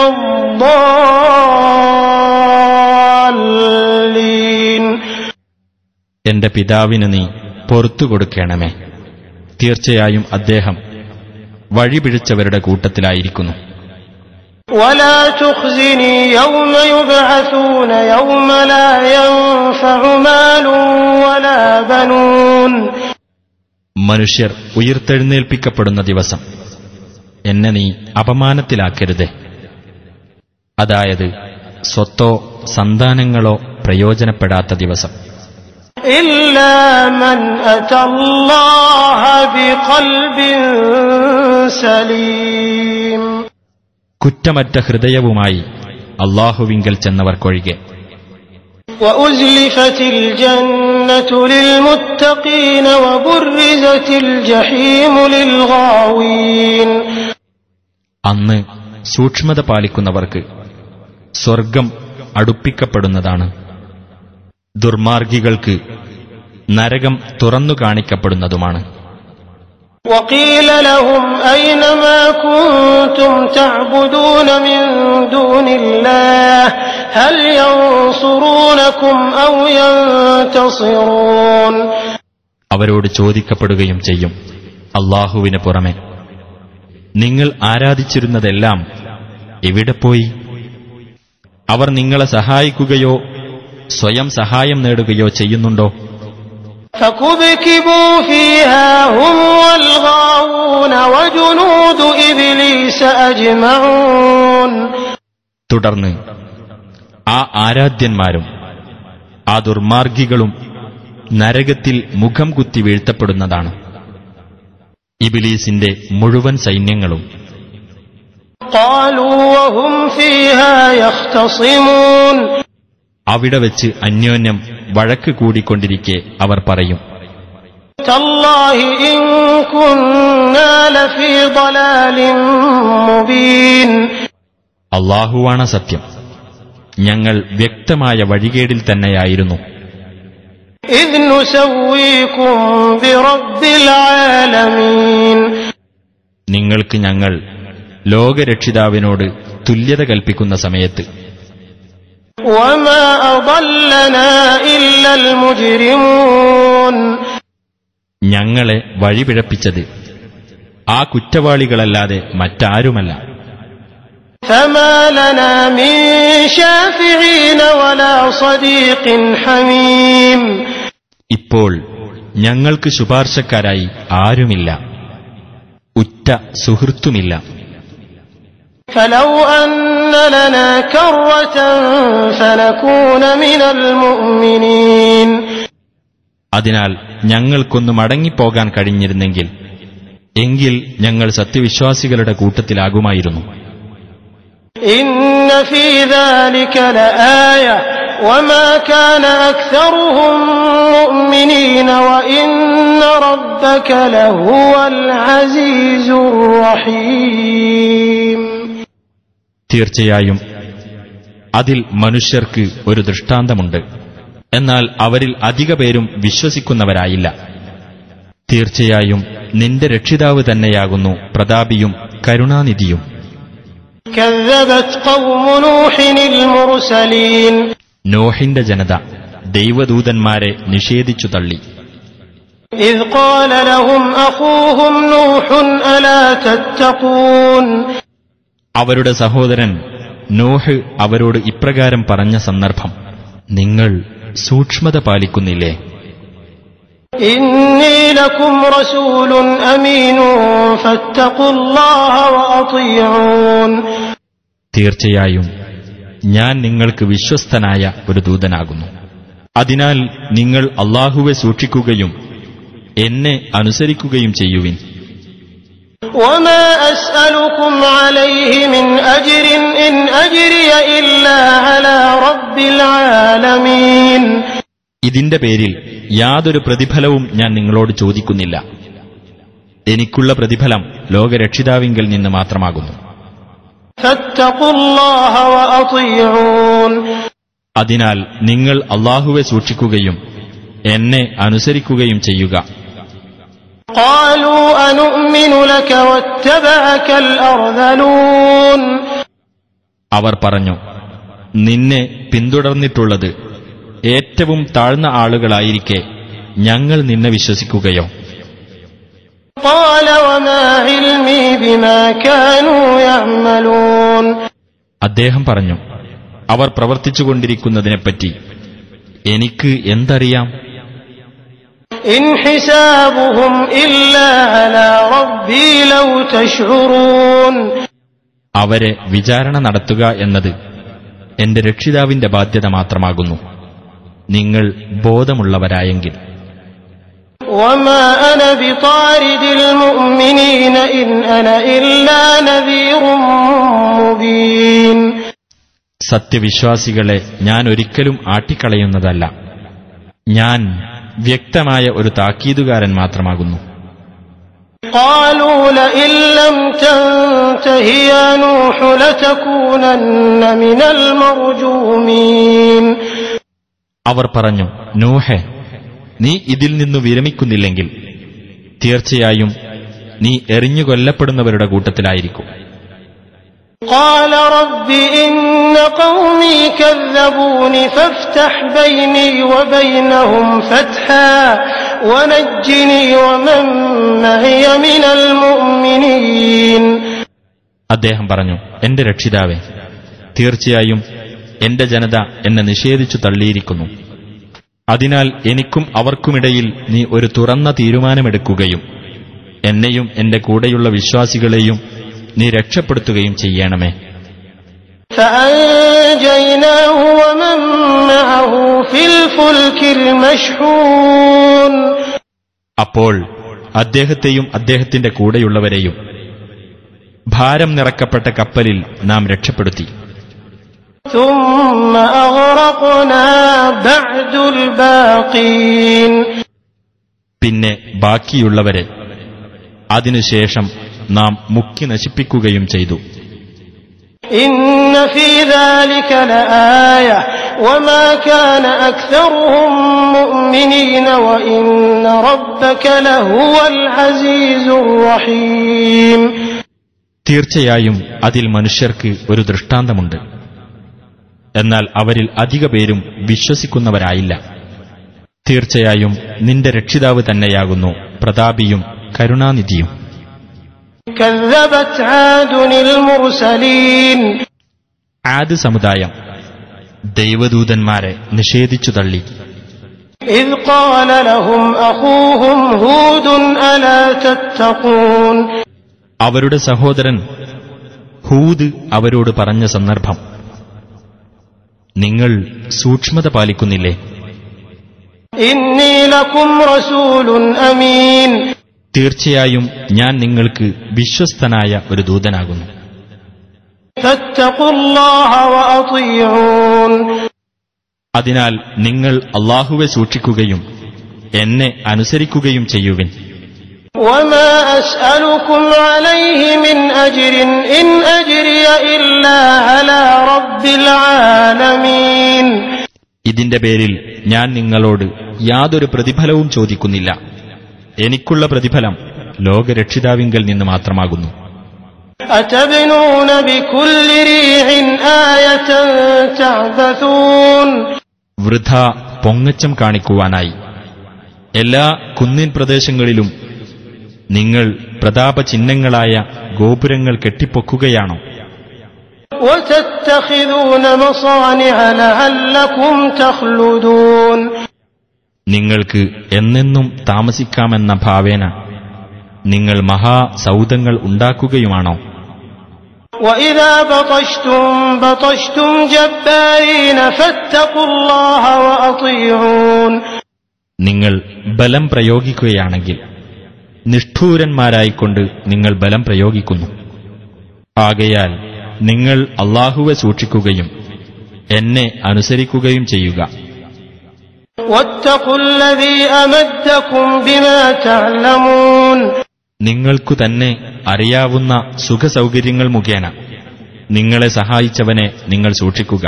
الضالين എന്റെ പിതാവിന് നീ പൊറത്തു കൊടുക്കണമേ. തീർച്ചയായും അദ്ദേഹം വഴിപിഴച്ചവരുടെ കൂട്ടത്തിലായിരിക്കുന്നു. ولا تخزني يوم يبعثون يوم لا ينفع مال ولا بنون മനുഷ്യർ ഉയിർത്തെഴുന്നേൽപ്പിക്കപ്പെടുന്ന ദിവസം എന്നെ നീ അപമാനത്തിലാക്കരുതേ. അതായത് സ്വത്തോ സന്താനങ്ങളോ പ്രയോജനപ്പെടാത്ത ദിവസം. إلا من أتى الله بقلب سليم കുറ്റമറ്റ ഹൃദയവുമായി അല്ലാഹുവിങ്കൽ ചെന്നവർക്കൊഴികെ. وأزلفت الجنة للمتقين وبرزت الجحيم للغاوين അന്ന് സൂക്ഷ്മത പാലിക്കുന്നവർക്ക് സ്വർഗം അടുപ്പിക്കപ്പെടുന്നതാണ്. ദുർമാർഗികൾക്ക് നരകം തുറന്നു കാണിക്കപ്പെടുന്നതുമാണ്. وقيل لهم أين ما كنتم تعبدون من دون الله هل ينصرونكم أو ينتصرون അവരോട് ചോദിക്കപ്പെടുകയും ചെയ്യും, അല്ലാഹുവിന് പുറമെ നിങ്ങൾ ആരാധിച്ചിരുന്നതെല്ലാം എവിടെ പോയി? അവർ നിങ്ങളെ സഹായിക്കുകയോ സ്വയം സഹായം നേടുകയോ ചെയ്യുന്നുണ്ടോ? فكبكبوا فيها هم والغاوون وجنود إبليس أجمعون തുടർന്ന് ആ ആരാധ്യന്മാരും ആ ദുർമാർഗികളും നരകത്തിൽ മുഖം കുത്തി വീഴ്ത്തപ്പെടുന്നതാണ്. ഇബ്ലീസിന്റെ മുഴുവൻ സൈന്യങ്ങളും. قالوا وهم فيها يختصمون അവിടെ വെച്ച് അന്യോന്യം വഴക്ക് കൂടിക്കൊണ്ടിരിക്കെ അവർ പറയും, تالله إن كنا لفي ضلال مبين അല്ലാഹുവാണ് സത്യം, ഞങ്ങൾ വ്യക്തമായ വഴികേടിൽ തന്നെയായിരുന്നു. إذ نسويكم برب العالمين നിങ്ങൾക്ക് ഞങ്ങൾ ലോകരക്ഷിതാവിനോട് തുല്യത കൽപ്പിക്കുന്ന സമയത്ത്. وما أضلنا إلا المجرمون ഞങ്ങളെ വഴിപിഴപ്പിച്ചത് ആ കുറ്റവാളികളല്ലാതെ മറ്റാരുമല്ല. فما لنا من شافعين ولا صديق حميم ഇപ്പോൾ ഞങ്ങൾക്ക് ശുപാർശക്കാരായി ആരുമില്ല, ഉറ്റ സുഹൃത്തുമില്ല. فلو أن لنا كرة فنكون من المؤمنين അതിനാൽ ഞങ്ങൾക്കൊന്ന് മടങ്ങിപ്പോകാൻ കഴിഞ്ഞിരുന്നെങ്കിൽ എങ്കിൽ ഞങ്ങൾ സത്യവിശ്വാസികളുടെ കൂട്ടത്തിലാകുമായിരുന്നു. إن في ذلك لآية وما كان أكثرهم مؤمنين وإن ربك لهو العزيز الرحيم തീർച്ചയായും അതിൽ മനുഷ്യർക്ക് ഒരു ദൃഷ്ടാന്തമുണ്ട്, എന്നാൽ അവരിൽ അധിക പേരും വിശ്വസിക്കുന്നവരായില്ല. തീർച്ചയായും നിന്റെ രക്ഷിതാവ് തന്നെയാകുന്നു പ്രതാപിയും കരുണാനിധിയും. كذبت قوم نوح المرسلين നോഹിന്റെ ജനത ദൈവദൂതന്മാരെ നിഷേധിച്ചു തള്ളി. إذ قال لهم أخوهم نوح ألا تتقون അവരുടെ സഹോദരൻ നോഹ് അവരോട് ഇപ്രകാരം പറഞ്ഞ സന്ദർഭം, നിങ്ങൾ സൂക്ഷ്മത പാലിക്കുന്നില്ലേ? إني لكم رسول أمين فاتقوا الله وأطيعون തീർച്ചയായും ഞാൻ നിങ്ങൾക്ക് വിശ്വസ്തനായ ഒരു ദൂതനാകുന്നു. അതിനാൽ നിങ്ങൾ അല്ലാഹുവെ സൂക്ഷിക്കുകയും എന്നെ അനുസരിക്കുകയും ചെയ്യുവിൻ. وما أسألكم عليه من أجر إن أجري إلا على رب العالمين ഇതിന്റെ പേരിൽ യാതൊരു പ്രതിഫലവും ഞാൻ നിങ്ങളോട് ചോദിക്കുന്നില്ല. എനിക്കുള്ള പ്രതിഫലം ലോകരക്ഷിതാവിങ്കൽ നിന്ന് മാത്രമാകുന്നു. فاتقوا الله وأطيعون അതിനാൽ നിങ്ങൾ അല്ലാഹുവെ സൂക്ഷിക്കുകയും എന്നെ അനുസരിക്കുകയും ചെയ്യുക. قالوا أنؤمن لك واتبعك الأرذلون അവർ പറഞ്ഞു, നിന്നെ പിന്തുടർന്നിട്ടുള്ളത് ഏറ്റവും താഴ്ന്ന ആളുകളായിരിക്കെ ഞങ്ങൾ നിന്നെ വിശ്വസിക്കുകയോ? قال وما علمي بما كانوا يعملون അദ്ദേഹം പറഞ്ഞു, അവർ പ്രവർത്തിച്ചുകൊണ്ടിരിക്കുന്നതിനെപ്പറ്റി എനിക്ക് എന്തറിയാം? إن حسابهم إلا على ربي لو تشعرون അവരെ വിചാരണ നടത്തുക എന്നത് എന്റെ രക്ഷിതാവിന്റെ ബാധ്യത മാത്രമാകുന്നു, നിങ്ങൾ ബോധമുള്ളവരായെങ്കിൽ. وما أنا بطارد المؤمنين إن أنا إلا نذير مبين സത്യവിശ്വാസികളെ ഞാൻ ഒരിക്കലും ആട്ടിക്കളയുന്നതല്ല, ഞാൻ വ്യക്തമായ ഒരു താക്കീതുകാരൻ മാത്രമാകുന്നു. قالوا لئن لم تنته يا نوح لتكونن من المرجومين അവർ പറഞ്ഞു, നൂഹേ, നീ ഇതിൽ നിന്നു വിരമിക്കുന്നില്ലെങ്കിൽ തീർച്ചയായും നീ എറിഞ്ഞുകൊല്ലപ്പെടുന്നവരുടെ കൂട്ടത്തിലായിരിക്കും. قال رب إن قومي كذبوني فافتح بيني وبينهم فتحا ونجني ومن معي من المؤمنين അദ്ദേഹം പറഞ്ഞു, എന്റെ രക്ഷിതാവേ, തീർച്ചയായും എന്റെ ജനത എന്നെ നിഷേധിച്ചു തള്ളിയിരിക്കുന്നു. അതിനാൽ എനിക്കും അവർക്കുമിടയിൽ നീ ഒരു തുറന്ന തീരുമാനമെടുക്കുകയും എന്നെയും എന്റെ കൂടെയുള്ള വിശ്വാസികളെയും നീ രക്ഷപ്പെടുത്തുകയും ചെയ്യണമേ. فأنجيناه ومن معه في الفلك المشحون അപ്പോൾ അദ്ദേഹത്തെയും അദ്ദേഹത്തിന്റെ കൂടെയുള്ളവരെയും ഭാരം നിറക്കപ്പെട്ട കപ്പലിൽ നാം രക്ഷപ്പെടുത്തി. ثم أغرقنا بعد الباقين പിന്നെ ബാക്കിയുള്ളവരെ അതിനുശേഷം നാം മുക്കി നശിപ്പിക്കുകയും ചെയ്തു. إن في ذلك لآية وما كان أكثرهم مؤمنين وإن ربك لهو العزيز الرحيم തീർച്ചയായും അതിൽ മനുഷ്യർക്ക് ഒരു ദൃഷ്ടാന്തമുണ്ട്. എന്നാൽ അവരിൽ അധിക പേരും വിശ്വസിക്കുന്നവരായില്ല. തീർച്ചയായും നിന്റെ രക്ഷിതാവ് തന്നെയാകുന്നു പ്രതാപിയും കരുണാനിധിയും. كذبت عاد المرسلين ആദ് സമുദായം ദൈവദൂതന്മാരെ നിഷേധിച്ചു തള്ളി. إذ قال لهم أخوهم هود ألا تتقون അവരുടെ സഹോദരൻ ഹൂദ് അവരോട് പറഞ്ഞ സന്ദർഭം, നിങ്ങൾ സൂക്ഷ്മത പാലിക്കുന്നില്ലേ? إني لكم رسول أمين തീർച്ചയായും ഞാൻ നിങ്ങൾക്ക് വിശ്വസ്തനായ ഒരു ദൂതനാകുന്നു. فاتقوا الله وأطيعون അതിനാൽ നിങ്ങൾ അല്ലാഹുവെ സൂക്ഷിക്കുകയും എന്നെ അനുസരിക്കുകയും ചെയ്യുവിൻ. وما أسألكم عليه من أجر إن أجري إلا على رب العالمين ഇതിന്റെ പേരിൽ ഞാൻ നിങ്ങളോട് യാതൊരു പ്രതിഫലവും ചോദിക്കുന്നില്ല. എനിക്കുള്ള പ്രതിഫലം ലോകരക്ഷിതാവിങ്കൽ നിന്ന് മാത്രമാകുന്നു. أتبنون بكل ريع آية تعبثون വൃഥ പൊങ്ങച്ചം കാണിക്കുവാനായി എല്ലാ കുന്നിൻ പ്രദേശങ്ങളിലും നിങ്ങൾ പ്രതാപചിഹ്നങ്ങളായ ഗോപുരങ്ങൾ കെട്ടിപ്പൊക്കുകയാണോ? وتتخذون مصانع لعلكم تخلدون. നിങ്ങൾക്ക് എന്നെന്നും താമസിക്കാമെന്ന ഭാവേന നിങ്ങൾ മഹാസൗധങ്ങൾ ഉണ്ടാക്കുകയുമാണോ? وإذا بطشتم بطشتم جبارين فاتقوا الله وأطيعون. നിങ്ങൾ ബലം പ്രയോഗിക്കുകയാണെങ്കിൽ നിഷ്ഠൂരന്മാരായിക്കൊണ്ട് നിങ്ങൾ ബലം പ്രയോഗിക്കുന്നു. ആകയാൽ നിങ്ങൾ അല്ലാഹുവെ സൂക്ഷിക്കുകയും എന്നെ അനുസരിക്കുകയും ചെയ്യുക. واتقوا الذي أمدكم بما تعلمون. നിങ്ങൾക്കു തന്നെ അറിയാവുന്ന സുഖസൗകര്യങ്ങൾ മുഖേന നിങ്ങളെ സഹായിച്ചവനെ നിങ്ങൾ സൂക്ഷിക്കുക.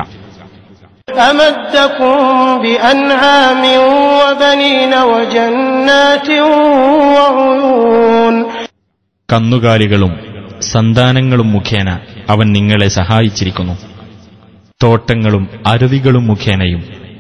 أمدكم بأنعام وبنين وجنات وعيون. കന്നുകാലികളും സന്താനങ്ങളും മുഖേന അവൻ നിങ്ങളെ സഹായിച്ചിരിക്കുന്നു. തോട്ടങ്ങളും അരുവികളും മുഖേനയും.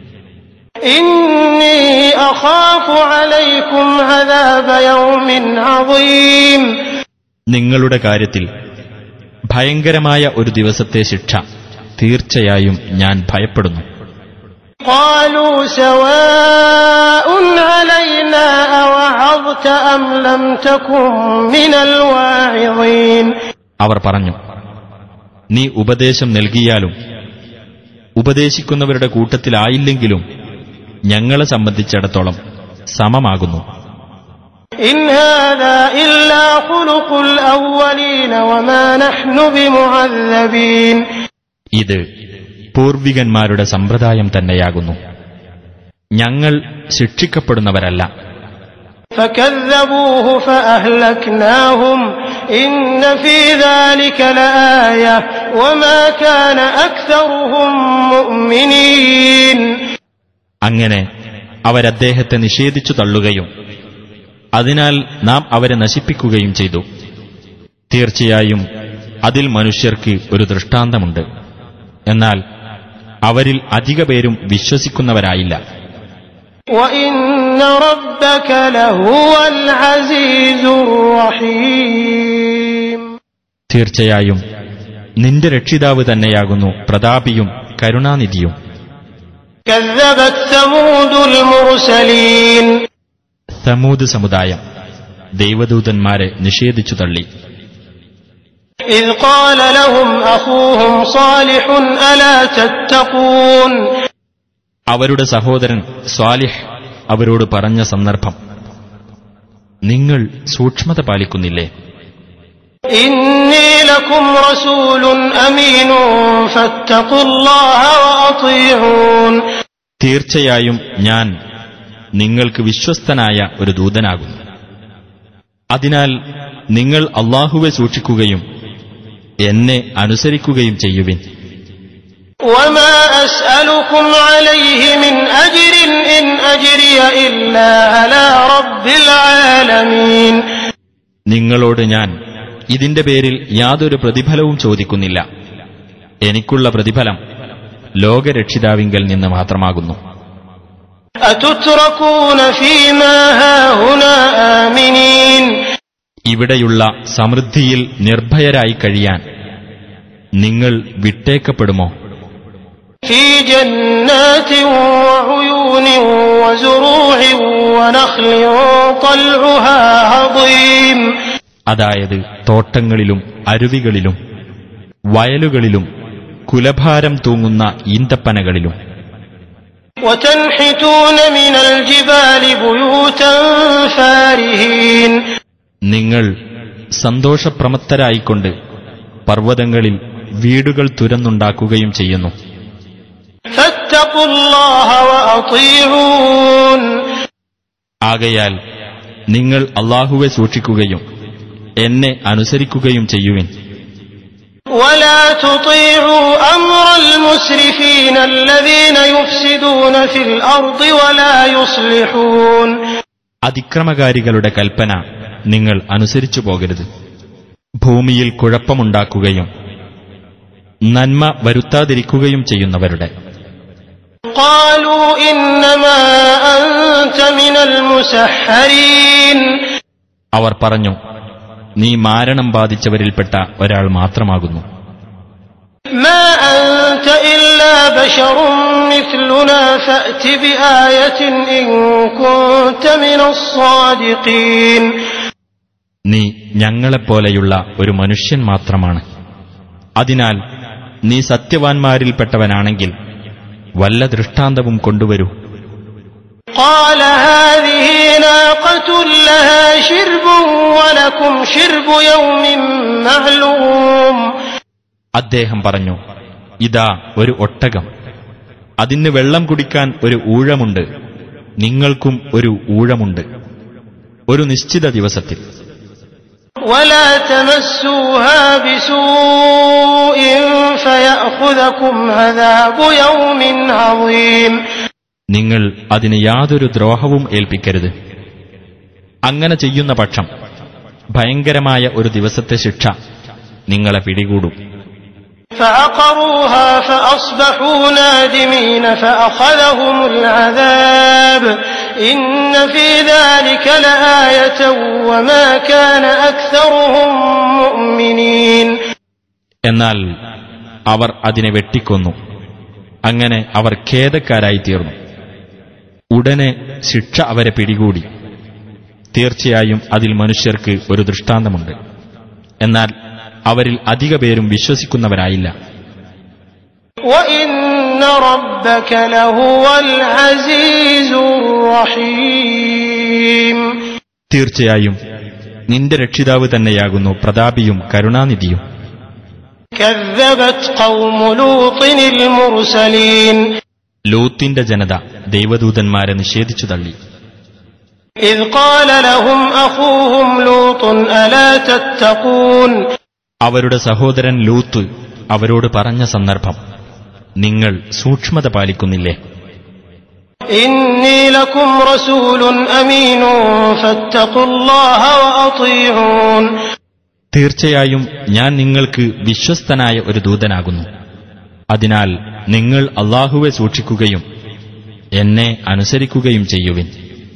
إني أخاف عليكم عذاب يوم عظيم. നിങ്ങളുടെ കാര്യത്തിൽ ഭയങ്കരമായ ഒരു ദിവസത്തെ ശിക്ഷ തീർച്ചയായും ഞാൻ ഭയപ്പെടുന്നു. قالوا سواء علينا أوعظت أم لم تكن من الواعظين. അവർ പറഞ്ഞു, നീ ഉപദേശം നൽകിയാലും ഉപദേശിക്കുന്നവരുടെ കൂട്ടത്തിലായില്ലെങ്കിലും ഞങ്ങളെ സംബന്ധിച്ചിടത്തോളം സമമാകുന്നു. إن هذا إلا خلق الأولين وما نحن بمعذبين. ഇത് പൂർവികന്മാരുടെ സമ്പ്രദായം തന്നെയാകുന്നു. ഞങ്ങൾ ശിക്ഷിക്കപ്പെടുന്നവരല്ല. فكذبوه فأهلكناهم إن في ذلك لآية وما كان أكثرهم مؤمنين. അങ്ങനെ അവരദ്ദേഹത്തെ നിഷേധിച്ചു തള്ളുകയും അതിനാൽ നാം അവരെ നശിപ്പിക്കുകയും ചെയ്തു. തീർച്ചയായും അതിൽ മനുഷ്യർക്ക് ഒരു ദൃഷ്ടാന്തമുണ്ട്. എന്നാൽ അവരിൽ അധിക പേരും വിശ്വസിക്കുന്നവരായില്ല. وَإِنَّ رَبَّكَ لَهُوَ الْعَزِيزُ الرَّحِيمُ. തീർച്ചയായും നിന്റെ രക്ഷിതാവ് തന്നെയാകുന്നു പ്രതാപിയും കരുണാനിധിയും. كَذَّبَتْ ثَمُودُ الْمُرْسَلِينَ. സമൂദ് സമുദായം ദൈവദൂതന്മാരെ നിഷേധിച്ചു തള്ളി. إِذْ قَالَ لَهُمْ أَخُوهُمْ صَالِحٌ أَلَا تَتَّقُونَ. അവരുടെ സഹോദരൻ സ്വാലിഹ് അവരോട് പറഞ്ഞ സന്ദർഭം, നിങ്ങൾ സൂക്ഷ്മത പാലിക്കുന്നില്ലേ? إِنِّي لَكُمْ رَسُولٌ أَمِينٌ فَاتَّقُوا اللَّهَ وَأَطِيعُونِ. തീർച്ചയായും ഞാൻ നിങ്ങൾക്ക് വിശ്വസ്തനായ ഒരു ദൂതനാകുന്നു. അതിനാൽ നിങ്ങൾ അല്ലാഹുവെ സൂക്ഷിക്കുകയും എന്നെ അനുസരിക്കുകയും ചെയ്യുവിൻ. وَمَا أَسْأَلُكُمْ عَلَيْهِ مِنْ أَجْرٍ إِنْ أَجْرِيَ إِلَّا عَلَى رَبِّ الْعَالَمِينَ. നിങ്ങളോട് ഞാൻ ഇതിന്റെ പേരിൽ യാതൊരു പ്രതിഫലവും ചോദിക്കുന്നില്ല. എനിക്കുള്ള പ്രതിഫലം ലോകരക്ഷിതാവിങ്കൽ നിന്ന് മാത്രമാകുന്നു. أَتُتْرَكُونَ فِي مَا هَاهُنَا آمِنِينَ. ഇവിടെയുള്ള സമൃദ്ധിയിൽ നിർഭയരായി കഴിയാൻ നിങ്ങൾ വിട്ടേക്കപ്പെടുമോ? فِي جَنَّاتٍ وَعُيُونٍ وَزُرُوعٍ وَنَخْلٍ طَلْعُهَا هَضِيمٌ. അതായത് തോട്ടങ്ങളിലും അരുവികളിലും വയലുകളിലും കുലഭാരം തൂങ്ങുന്ന ഈന്തപ്പനകളിലും. وَتَنْحِتُونَ مِنَ الْجِبَالِ بُيُوتًا فَارِهِينَ. നിങ്ങൾ സന്തോഷപ്രമത്തരായിക്കൊണ്ട് പർവ്വതങ്ങളിൽ വീടുകൾ തുരന്നുണ്ടാക്കുകയും ചെയ്യുന്നു. فَاتَّقُوا اللَّهَ وَأَطِيعُونِ. ആകയാൽ നിങ്ങൾ അല്ലാഹുവെ സൂക്ഷിക്കുകയും എന്നെ അനുസരിക്കുകയും ചെയ്യുവിൻ. وَلَا تُطِيعُوا أَمْرَ الْمُسْرِفِينَ الَّذِينَ يُفْسِدُونَ فِي الْأَرْضِ وَلَا يُصْلِحُونَ. അതിക്രമകാരികളുടെ കൽപ്പന നിങ്ങൾ അനുസരിച്ചു പോകരുത്. ഭൂമിയിൽ കുഴപ്പമുണ്ടാക്കുകയും നന്മ വരുത്താതിരിക്കുകയും ചെയ്യുന്നവരുടെ. قالوا إنما أنت من المسحرين. അവർ പറഞ്ഞു, നീ മാരണം ബാധിച്ചവരിൽപ്പെട്ട ഒരാൾ മാത്രമാകുന്നു. ما أنت إلا بشر مثلنا فأت بآية إن كنت من الصادقين. നീ ഞങ്ങളെപ്പോലെയുള്ള ഒരു മനുഷ്യൻ മാത്രമാണ്. അതിനാൽ നീ സത്യവാൻമാരിൽപ്പെട്ടവനാണെങ്കിൽ വല്ല ദൃഷ്ടാന്തവും കൊണ്ടുവരൂ. قال هذه ناقة لها شرب ولكم شرب يوم معلوم. അദ്ദേഹം പറഞ്ഞു, ഇതാ ഒരു ഒട്ടകം, അതിന് വെള്ളം കുടിക്കാൻ ഒരു ഊഴമുണ്ട്, നിങ്ങൾക്കും ഒരു ഊഴമുണ്ട്, ഒരു നിശ്ചിത ദിവസത്തിൽ. ولا تمسوها بسوء فيأخذكم عذاب يوم عظيم. നിങ്ങൾ അതിന് യാതൊരു ദ്രോഹവും ഏൽപ്പിക്കരുത്. അങ്ങനെ ചെയ്യുന്ന പക്ഷം ഭയങ്കരമായ ഒരു ദിവസത്തെ ശിക്ഷ നിങ്ങളെ പിടികൂടും. فعقروها فأصبحوا نادمين فأخذهم العذاب إن في ذلك لآية وما كان أكثرهم مؤمنين. എന്നാൽ അവർ അതിനെ വെട്ടിക്കൊന്നു. അങ്ങനെ അവർ ഖേദക്കാരായി തീർന്നു. ഉടനെ ശിക്ഷ അവരെ പിടികൂടി. തീർച്ചയായും അതിൽ മനുഷ്യർക്ക് ഒരു ദൃഷ്ടാന്തമുണ്ട്. എന്നാൽ അവരിൽ അധിക പേരും വിശ്വസിക്കുന്നവരായില്ല. وَإِنَّ رَبَّكَ لَهُوَ الْعَزِيزُ الرَّحِيمُ. തീർച്ചയായും നിന്റെ രക്ഷിതാവ് തന്നെയാകുന്നു പ്രതാപിയും കരുണാനിധിയും. كَذَّبَتْ قَوْمُ لُوطٍ الْمُرْسَلِينَ. ലൂത്തിന്റെ ജനത ദൈവദൂതന്മാരെ നിഷേധിച്ചു തള്ളി. إِذْ قَالَ لَهُمْ أَخُوهُمْ لُوطٌ أَلَا تَتَّقُونَ. അവരുടെ സഹോദരൻ ലൂത്ത് അവരോട് പറഞ്ഞ സന്ദർഭം, നിങ്ങൾ സൂക്ഷ്മത പാലിക്കുന്നില്ലേ? إِنِّي لَكُمْ رَسُولٌ أَمِينٌ فَاتَّقُوا اللَّهَ وَأَطِيعُونِ. തീർച്ചയായും ഞാൻ നിങ്ങൾക്ക് വിശ്വസ്തനായ ഒരു ദൂതനാകുന്നു. അതിനാൽ നിങ്ങൾ അല്ലാഹുവെ സൂക്ഷിക്കുകയും എന്നെ അനുസരിക്കുകയും ചെയ്യുവിൻ.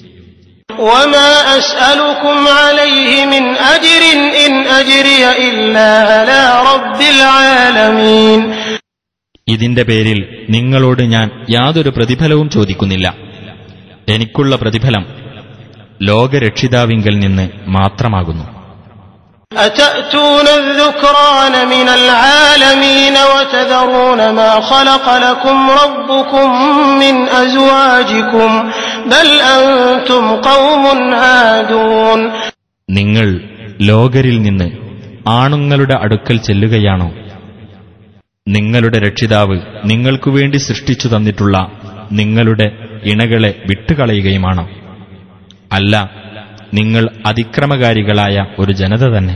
وَمَا أَسْأَلُكُمْ عَلَيْهِ مِنْ أَجْرٍ إِنْ أَجْرِيَ إِلَّا عَلَى رَبِّ الْعَالَمِينَ. ഇതിന്റെ പേരിൽ നിങ്ങളോട് ഞാൻ യാതൊരു പ്രതിഫലവും ചോദിക്കുന്നില്ല. എനിക്കുള്ള പ്രതിഫലം ലോകരക്ഷിതാവിങ്കൽ നിന്ന് മാത്രമാകുന്നു. أَتَأْتُونَ الذُّكْرَانَ مِنَ الْعَالَمِينَ وَتَذَرُونَ مَا خَلَقَ لَكُمْ رَبُّكُمْ مِنْ أَزْوَاجِكُمْ بَلْ أَنْتُمْ قَوْمٌ عَادُونَ. നിങ്ങൾ ലോകരിൽ നിന്ന് ആണുങ്ങളുടെ അടുക്കൽ ചെല്ലുകയാണോ? നിങ്ങളുടെ രക്ഷിതാവ് നിങ്ങൾക്കുവേണ്ടി സൃഷ്ടിച്ചു തന്നിട്ടുള്ള നിങ്ങളുടെ ഇണകളെ വിട്ടുകളയുകയുമാണോ? അല്ല, നിങ്ങൾ അതിക്രമകാരികളായ ഒരു ജനത തന്നെ.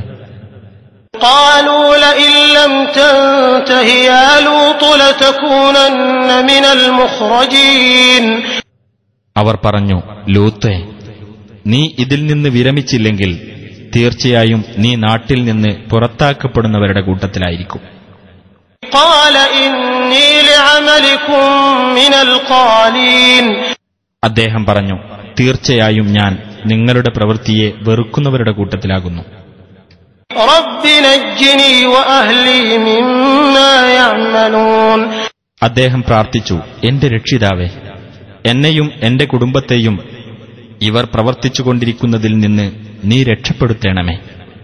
قالوا لئن لم تنته يا لوط لتكونن من المخرجين. അവർ പറഞ്ഞു, ലൂത്തേ, നീ ഇതിൽ നിന്ന് വിരമിച്ചില്ലെങ്കിൽ തീർച്ചയായും നീ നാട്ടിൽ നിന്ന് പുറത്താക്കപ്പെടുന്നവരുടെ കൂട്ടത്തിലായിരിക്കും. قال إني لعملكم من القالين. അദ്ദേഹം പറഞ്ഞു, തീർച്ചയായും ഞാൻ നിങ്ങളുടെ പ്രവൃത്തിയെ വെറുക്കുന്നവരുടെ കൂട്ടത്തിലാകുന്നു. رب نجني وأهلي مما يعملون. അദ്ദേഹം പ്രാർത്ഥിച്ചു, എന്റെ രക്ഷിതാവേ, എന്നെയും എന്റെ കുടുംബത്തെയും ഇവർ പ്രവർത്തിച്ചുകൊണ്ടിരിക്കുന്നതിൽ നിന്ന് നീ രക്ഷപ്പെടുത്തേണമേ.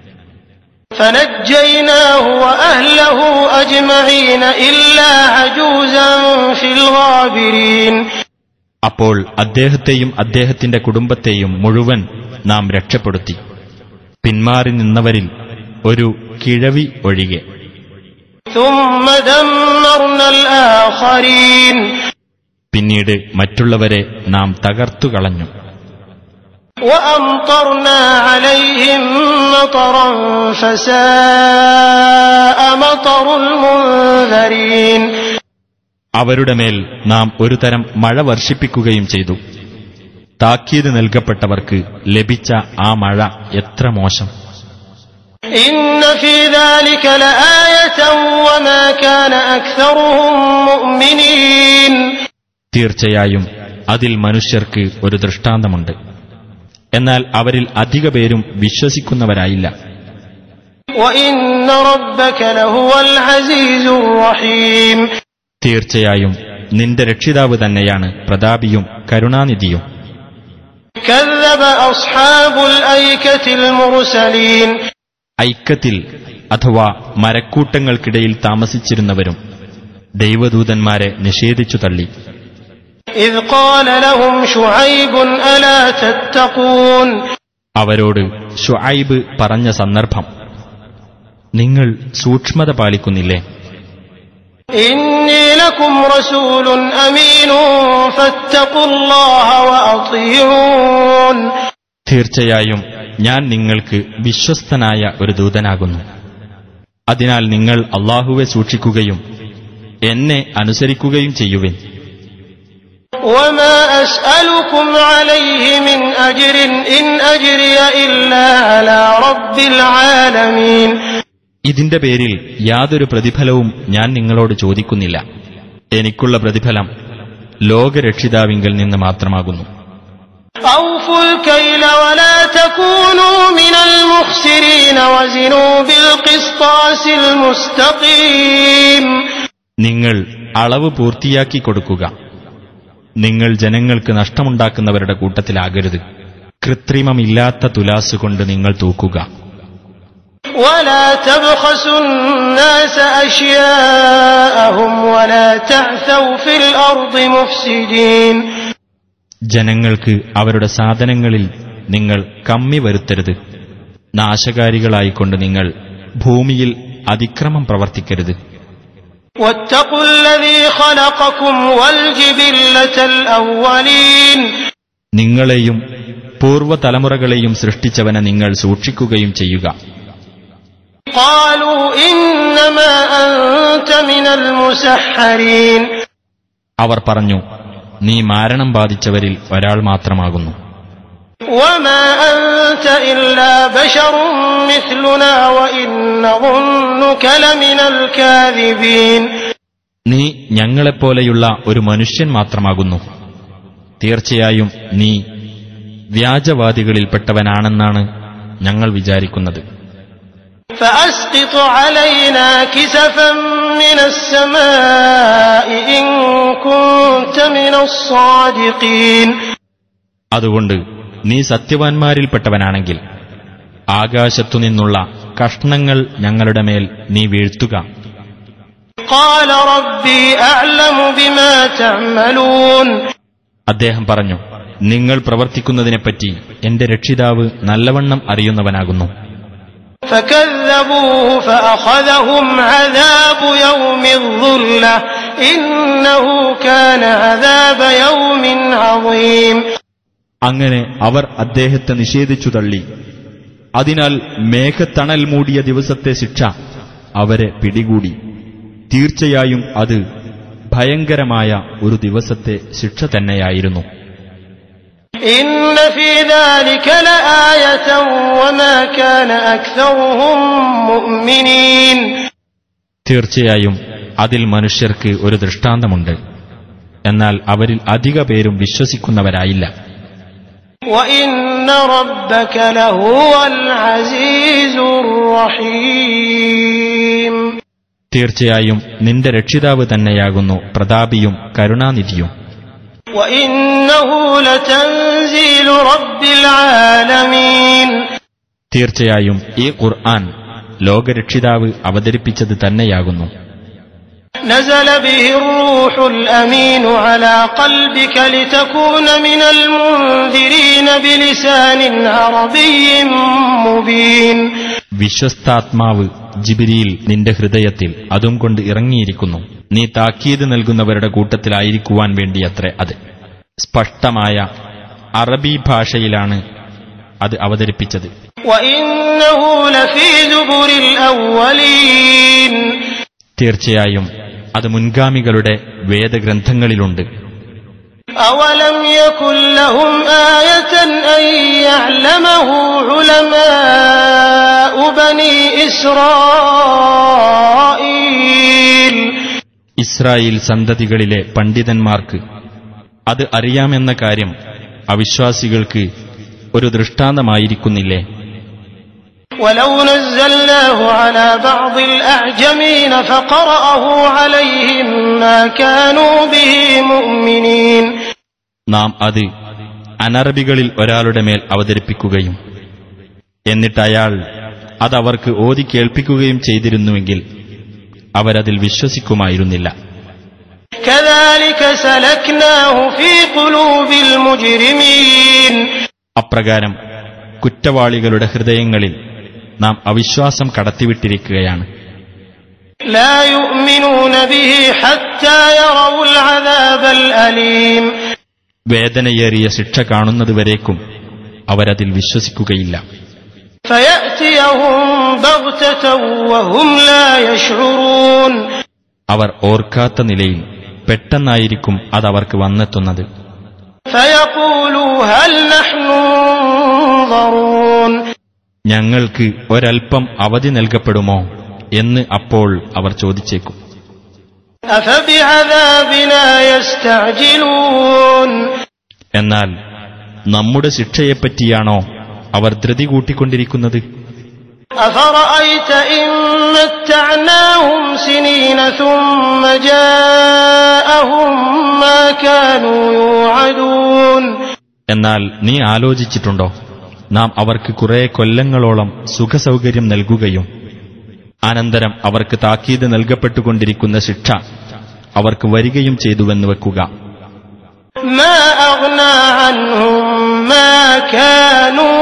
فنجيناه وأهله أجمعين إلا عجوزا في الغابرين. അപ്പോൾ അദ്ദേഹത്തെയും അദ്ദേഹത്തിന്റെ കുടുംബത്തെയും മുഴുവൻ നാം രക്ഷപ്പെടുത്തി, പിന്മാറി നിന്നവരിൽ ഒരു കിഴവി ഒഴികെ. ثم دمرنا الآخرين. പിന്നീട് മറ്റുള്ളവരെ നാം തകർത്തുകളഞ്ഞു. وأمطرنا عليهم مطرا فساء مطر المنذرين. അവരുടെ മേൽ നാം ഒരു തരം മഴ വർഷിപ്പിക്കുകയും ചെയ്തു. താക്കീത് നൽകപ്പെട്ടവർക്ക് ലഭിച്ച ആ മഴ എത്ര മോശം! إن في ذلك لآية وما كان أكثرهم مؤمنين. തീർച്ചയായും അതിൽ മനുഷ്യർക്ക് ഒരു ദൃഷ്ടാന്തമുണ്ട്. എന്നാൽ അവരിൽ അധിക പേരും വിശ്വസിക്കുന്നവരായില്ല. وَإِنَّ رَبَّكَ لَهُوَ الْعَزِيزُ الرَّحِيمُ തീർച്ചയായും നിന്റെ രക്ഷിതാവ് തന്നെയാണ് പ്രതാപിയും കരുണാനിധിയും. كَذَّبَ أَصْحَابُ الْأَيْكَةِ الْمُرْسَلِينَ ഐക്കത്തിൽ അഥവാ മരക്കൂട്ടങ്ങൾക്കിടയിൽ താമസിച്ചിരുന്നവരും ദൈവദൂതന്മാരെ നിഷേധിച്ചു തള്ളി. إِذْ قَالَ لَهُمْ شُعَيْبٌ أَلَا تَتَّقُونَ അവരോട് ശുഐബ് പറഞ്ഞ സന്ദർഭം, നിങ്ങൾ സൂക്ഷ്മത പാലിക്കുന്നില്ലേ? إِنِّي لَكُمْ رَسُولٌ أَمِينٌ فَاتَّقُوا اللَّهَ وَأَطِيعُونِ തീർച്ചയായും ഞാൻ നിങ്ങൾക്ക് വിശ്വസ്തനായ ഒരു ദൂതനാകുന്നു. അതിനാൽ നിങ്ങൾ അല്ലാഹുവെ സൂക്ഷിക്കുകയും എന്നെ അനുസരിക്കുകയും ചെയ്യുവിൻ. وَمَا أَسْأَلُكُمْ عَلَيْهِ مِنْ أَجْرٍ إِنْ أَجْرِيَ إِلَّا عَلَى رَبِّ الْعَالَمِينَ ഇതിന്റെ പേരിൽ യാതൊരു പ്രതിഫലവും ഞാൻ നിങ്ങളോട് ചോദിക്കുന്നില്ല. എനിക്കുള്ള പ്രതിഫലം ലോകരക്ഷിതാവിങ്കൽ നിന്ന് മാത്രമാകുന്നു. أَوْفُوا الْكَيْلَ وَلَا تَكُونُوا مِنَ الْمُخْسِرِينَ وَزِنُوا بِالْقِسْطَاسِ الْمُسْتَقِيمِ നിങ്ങൾ അളവ് പൂർത്തിയാക്കി കൊടുക്കുക. നിങ്ങൾ ജനങ്ങൾക്ക് നഷ്ടമുണ്ടാക്കുന്നവരുടെ കൂട്ടത്തിലാകരുത്. കൃത്രിമമില്ലാത്ത തുലാസുകൊണ്ട് നിങ്ങൾ തൂക്കുക. وَلَا تَبْخَسُوا النَّاسَ أَشْيَاءَهُمْ وَلَا تَعْثَوْا فِي الْأَرْضِ مُفْسِدِينَ ജനങ്ങൾക്ക് അവരുടെ സാധനങ്ങളിൽ നിങ്ങൾ കമ്മി വരുത്തരുത്. നാശകാരികളായിക്കൊണ്ട് നിങ്ങൾ ഭൂമിയിൽ അതിക്രമം പ്രവർത്തിക്കരുത്. وَاتَّقُوا الَّذِي خَلَقَكُمْ وَالْجِبِلَّةَ الْأَوَّلِينَ നിങ്ങളെയും പൂർവ്വതലമുറകളെയും സൃഷ്ടിച്ചവനെ നിങ്ങൾ സൂക്ഷിക്കുകയും ചെയ്യുക. قَالُوا إِنَّمَا أَنْتَ مِنَ الْمُسَحَّرِينَ അവർ പറഞ്ഞു, നീ മാരണം ബാധിച്ചവരിൽ ഒരാൾ മാത്രമാകുന്നു. وَمَا أَنْتَ إِلَّا بَشَرٌ مِثْلُنَا وَإِنْ نَظُنُّكَ لَمِنَ الْكَاذِبِينَ നീ ഞങ്ങളെപ്പോലെയുള്ള ഒരു മനുഷ്യൻ മാത്രമാകുന്നു. തീർച്ചയായും നീ വ്യാജവാദികളിൽപ്പെട്ടവനാണെന്നാണ് ഞങ്ങൾ വിചാരിക്കുന്നത്. فَأَسْقِطْ عَلَيْنَا كِسَفًا مِنَ السَّمَاءِ إِن كُنتَ مِنَ الصَّادِقِينَ അതുകൊണ്ട് നീ സത്യവാൻമാരിൽപ്പെട്ടവനാണെങ്കിൽ ആകാശത്തുനിന്നുള്ള കഷ്ണങ്ങൾ ഞങ്ങളുടെ മേൽ നീ വീഴ്ത്തുക. قَالَ رَبِّي أَعْلَمُ بِمَا تَعْمَلُونَ അദ്ദേഹം പറഞ്ഞു, നിങ്ങൾ പ്രവർത്തിക്കുന്നതിനെപ്പറ്റി എന്റെ രക്ഷിതാവ് നല്ലവണ്ണം അറിയുന്നവനാകുന്നു. فَكَذَّبُوهُ فَأَخَذَهُمْ عَذَابُ يَوْمِ الظُّلَّةِ إِنَّهُ كَانَ عَذَابَ يَوْمٍ عَظِيمٍ അങ്ങനെ അവർ അദ്ദേഹത്തെ നിഷേധിച്ചു തള്ളി. അതിനാൽ മേഘത്തണൽ മൂടിയ ദിവസത്തെ ശിക്ഷ അവരെ പിടികൂടി. തീർച്ചയായും അത് ഭയങ്കരമായ ഒരു ദിവസത്തെ ശിക്ഷ തന്നെയായിരുന്നു. إِنَّ فِي ذَلِكَ لَآيَةً وَمَا كَانَ أَكْثَرُهُم مُؤْمِنِينَ തീർച്ചയായും അതിൽ മനുഷ്യർക്ക് ഒരു ദൃഷ്ടാന്തമുണ്ട്. എന്നാൽ അവരിൽ അധിക പേരും വിശ്വസിക്കുന്നവരായില്ല. وَإِنَّ رَبَّكَ لَهُوَ الْعَزِيزُ الرَّحِيمُ തീർച്ചയായും നിന്റെ രക്ഷിതാവ് തന്നെയാകുന്നു പ്രതാപിയും കരുണാനിധിയും. وَإِنَّهُ لَتَنزِيلُ رَبِّ الْعَالَمِينَ തീർച്ചയായും ഈ ഖുർആൻ ലോകരക്ഷിതാവ് അവതരിപ്പിച്ചത് തന്നെയാകുന്നു. نزل به الروح الأمين على قلبك لتكون من المنذرين بلسان عربي مبين വിശ്വസ്താത്മാവ് ജിബ്രീൽ നിന്റെ ഹൃദയത്തിൽ അതും കൊണ്ട് ഇറങ്ങിയിരിക്കുന്നു. നീ താക്കീത് നൽകുന്നവരുടെ കൂട്ടത്തിലായിരിക്കുവാൻ വേണ്ടിയത്രേ അത്. സ്പഷ്ടമായ അറബി ഭാഷയിലാണ് അത് അവതരിപ്പിച്ചത്. وإنه لفي زبر الأولين തീർച്ചയായും അത് മുൻഗാമികളുടെ വേദഗ്രന്ഥങ്ങളിലുണ്ട്. أولم يكن لهم آية أن يعلمه علماء بني إسرائيل ഇസ്രായേൽ സന്തതികളിലെ പണ്ഡിതന്മാർക്ക് അത് അറിയാമെന്ന കാര്യം അവിശ്വാസികൾക്ക് ഒരു ദൃഷ്ടാന്തമായിരിക്കുന്നില്ലേ? ولو نزلناه على بعض الأعجمين فقرأه عليهم ما كانوا به مؤمنين. നാം അത് അനറബികളിൽ ഒരാളുടെ മേൽ അവതരിപ്പിക്കുകയും എന്നിട്ട് അയാൾ അതവർക്ക് ഓതി കേൾപ്പിക്കുകയും ചെയ്തിരുന്നുവെങ്കിൽ അവരതിൽ വിശ്വസിക്കുമായിരുന്നില്ല. كذلك سلكناه في قلوب المجرمين. അപ്രകാരം കുറ്റവാളികളുടെ ഹൃദയങ്ങളിൽ നാം അവിശ്വാസം കടത്തിവിട്ടിരിക്കുകയാണ്. لا يؤمنون به حتى يروا العذاب الأليم. വേദനയേറിയ ശിക്ഷ കാണുന്നതുവരേക്കും അവരതിൽ വിശ്വസിക്കുകയില്ല. فيأتيهم بغتة وهم لا يشعرون. അവർ ഓർക്കാത്ത നിലയിൽ പെട്ടെന്നായിരിക്കും അതവർക്ക് വന്നെത്തുന്നത്. فيقولوا هل نحن منظرون. ഞങ്ങൾക്ക് ഒരൽപ്പം അവധി നൽകപ്പെടുമോ എന്ന് അപ്പോൾ അവർ ചോദിച്ചേക്കും. أفبعذابنا يستعجلون. എന്നാൽ നമ്മുടെ ശിക്ഷയെപ്പറ്റിയാണോ അവർ ധൃതി കൂട്ടിക്കൊണ്ടിരിക്കുന്നത്? أفرأيت إن متعناهم سنين ثم جاءهم ما كانوا يوعدون. എന്നാൽ നീ ആലോചിച്ചിട്ടുണ്ടോ, നാം അവർക്ക് കുറെ കൊല്ലങ്ങളോളം സുഖസൗകര്യം നൽകുകയും അനന്തരം അവർക്ക് താക്കീത് നൽകപ്പെട്ടുകൊണ്ടിരിക്കുന്ന ശിക്ഷ അവർക്ക് വരികയും ചെയ്തുവെന്ന് വെക്കുക. ما أغنى عنهم ما كانوا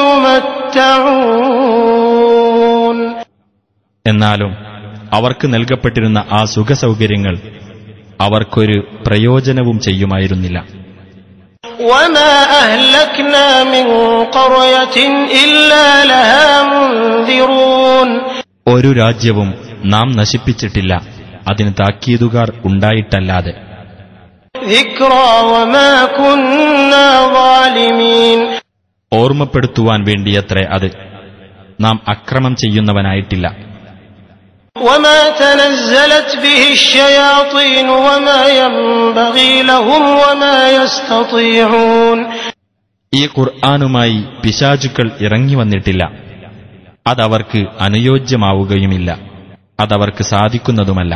يمتعون. എന്നാലും അവർക്ക് നൽകപ്പെട്ടിരുന്ന ആ സുഖസൗകര്യങ്ങൾ അവർക്കൊരു പ്രയോജനവും ചെയ്യുമായിരുന്നില്ല. وما أهلكنا من قرية إلا لها منذرون. ഒരു രാജ്യവും നാം നശിപ്പിച്ചിട്ടില്ല, അതിന് താക്കീതുകാർ ഉണ്ടായിട്ടല്ലാതെ. ذكرى وما كنا ظالمين. ഓർമ്മപ്പെടുത്തുവാൻ വേണ്ടിയത്രേ അത്, നാം അക്രമം ചെയ്യുന്നവനായിട്ടില്ല. وما تنزلت به الشياطين وما ينبغي لهم وما يستطيعون. ഈ ഖുർആനുമായി പിശാചുക്കൾ ഇറങ്ങി വന്നിട്ടില്ല, അതവർക്ക് അനുയോജ്യമാവുകയുമില്ല, അതവർക്ക് സാധിക്കുന്നതുമല്ല.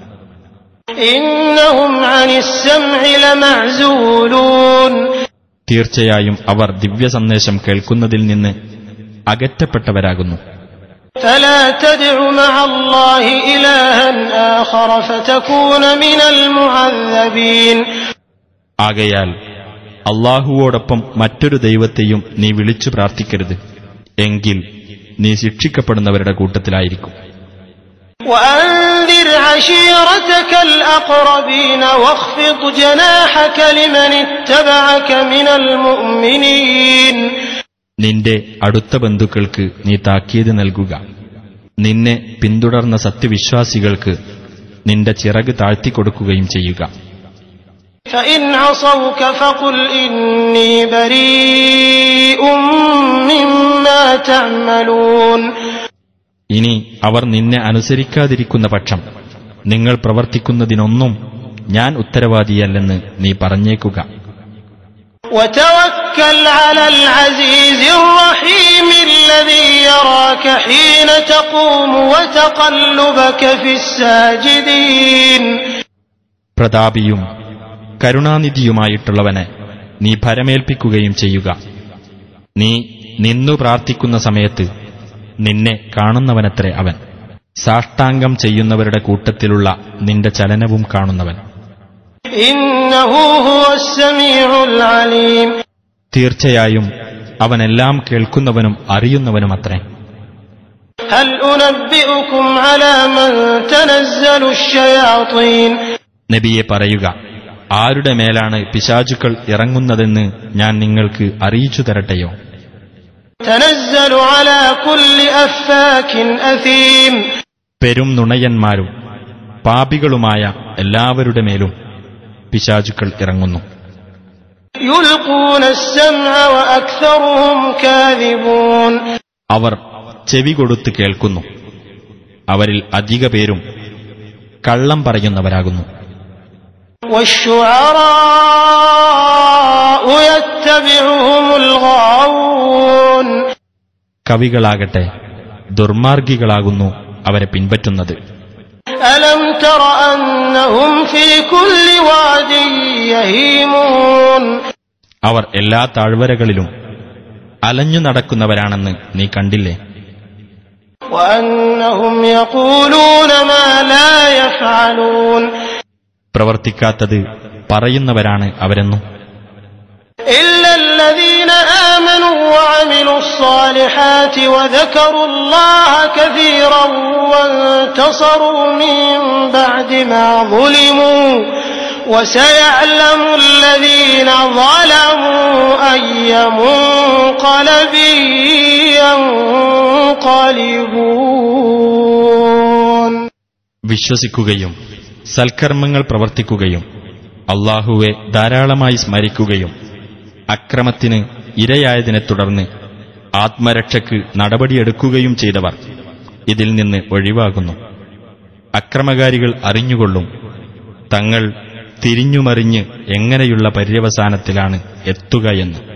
إنهم عن السمع لمعزولون. തീർച്ചയായും അവർ ദിവ്യസന്ദേശം കേൾക്കുന്നതിൽ നിന്ന് അകറ്റപ്പെട്ടവരാകുന്നു. فلا تدع مع الله إلها آخر فتكون من المعذبين. ആകയാൽ അല്ലാഹുവോടൊപ്പം മറ്റൊരു ദൈവത്തെയും നീ വിളിച്ചു പ്രാർത്ഥിക്കരുത്, എങ്കിൽ നീ ശിക്ഷിക്കപ്പെടുന്നവരുടെ കൂട്ടത്തിലായിരിക്കും. وأنذر عشيرتك الأقربين واخفض جناحك لمن اتبعك من المؤمنين. നിന്റെ അടുത്ത ബന്ധുക്കൾക്ക് നീ താക്കീത് നൽകുക, നിന്നെ പിന്തുടർന്ന സത്യവിശ്വാസികൾക്ക് നിന്റെ ചിറക് താഴ്ത്തിക്കൊടുക്കുകയും ചെയ്യുക. فإن عصوك فقل إني بريء مما تعملون. ഇനി അവർ നിന്നെ അനുസരിക്കാതിരിക്കുന്ന പക്ഷം നിങ്ങൾ പ്രവർത്തിക്കുന്നതിനൊന്നും ഞാൻ ഉത്തരവാദിയല്ലെന്ന് നീ പറഞ്ഞേക്കുക. وتوكل على العزيز الرحيم الذي يراك حين تقوم وتقلبك في الساجدين. പ്രതാപിയും കരുണാനിധിയുമായിട്ടുള്ളവനെ നീ ഭരമേൽപ്പിക്കുകയും ചെയ്യുക. നീ നിന്നു പ്രാർത്ഥിക്കുന്ന സമയത്ത് നിന്നെ കാണുന്നവനത്രേ അവൻ, സാഷ്ടാംഗം ചെയ്യുന്നവരുടെ കൂട്ടത്തിലുള്ള നിന്റെ ചലനവും കാണുന്നവൻ. ഇന്നഹു ഹുവസ്സമീഉൽ അലീം. തീർച്ചയായും അവനെല്ലാം കേൾക്കുന്നവനും അറിയുന്നവനുമത്രേ. ഹൽ ഉനബ്ബിഉകും അലാ മൻ തനസ്സലു അശ്ശയാതീൻ. നബിയെ പറയുക, ആരുടെ മേലാണ് പിശാചുക്കൾ ഇറങ്ങുന്നതെന്ന് ഞാൻ നിങ്ങൾക്ക് അറിയിച്ചു തരട്ടെയോ? തനസ്സലു അലാ കുല്ലി അഫ്ഫാകിൻ അസീം. പെരും നുണയന്മാരും പാപികളുമായ എല്ലാവരുടെ മേലും പിശാചുക്കൾ ഇറങ്ങുന്നു. യുൽഖൂന അസ്സംഅ വഅക്സറുഹും കാദിബൂൻ. അവർ ചെവി കൊടുത്ത് കേൾക്കുന്നു, അവരിൽ അധിക പേരും കള്ളം പറയുന്നവരാകുന്നു. والشعراء يتبعهم الغاوون. കവികളാകട്ടെ ദുർമാർഗികളാകുന്നു അവരെ പിൻപറ്റുന്നത്. ألم تر أنهم في كل واد يهيمون. അവർ എല്ലാ താഴ്വരകളിലും അലഞ്ഞു നടക്കുന്നവരാണെന്ന് നീ കണ്ടില്ലേ? وأنهم يقولون ما لا يفعلون. പ്രവർത്തിക്കാത്തത് പറയുന്നവരാണ് അവരെന്നും. إلا الذين آمنوا وعملوا الصالحات وذكروا الله كثيرا وانتصروا من بعد ما ظلموا وسيعلم الذين ظلموا أي منقلب ينقلبون. വിശ്വസിക്കുകയും സൽക്കർമ്മങ്ങൾ പ്രവർത്തിക്കുകയും അല്ലാഹുവെ ധാരാളമായി സ്മരിക്കുകയും അക്രമത്തിന് ഇരയായതിനെ തുടർന്ന് ആത്മരക്ഷയ്ക്ക് നടപടിയെടുക്കുകയും ചെയ്തവർ ഇതിൽ നിന്ന് ഒഴിവാകുന്നു. അക്രമകാരികൾ അറിഞ്ഞുകൊള്ളും തങ്ങൾ തിരിഞ്ഞുമറിഞ്ഞ് എങ്ങനെയുള്ള പര്യവസാനത്തിലാണ് എത്തുകയെന്ന്.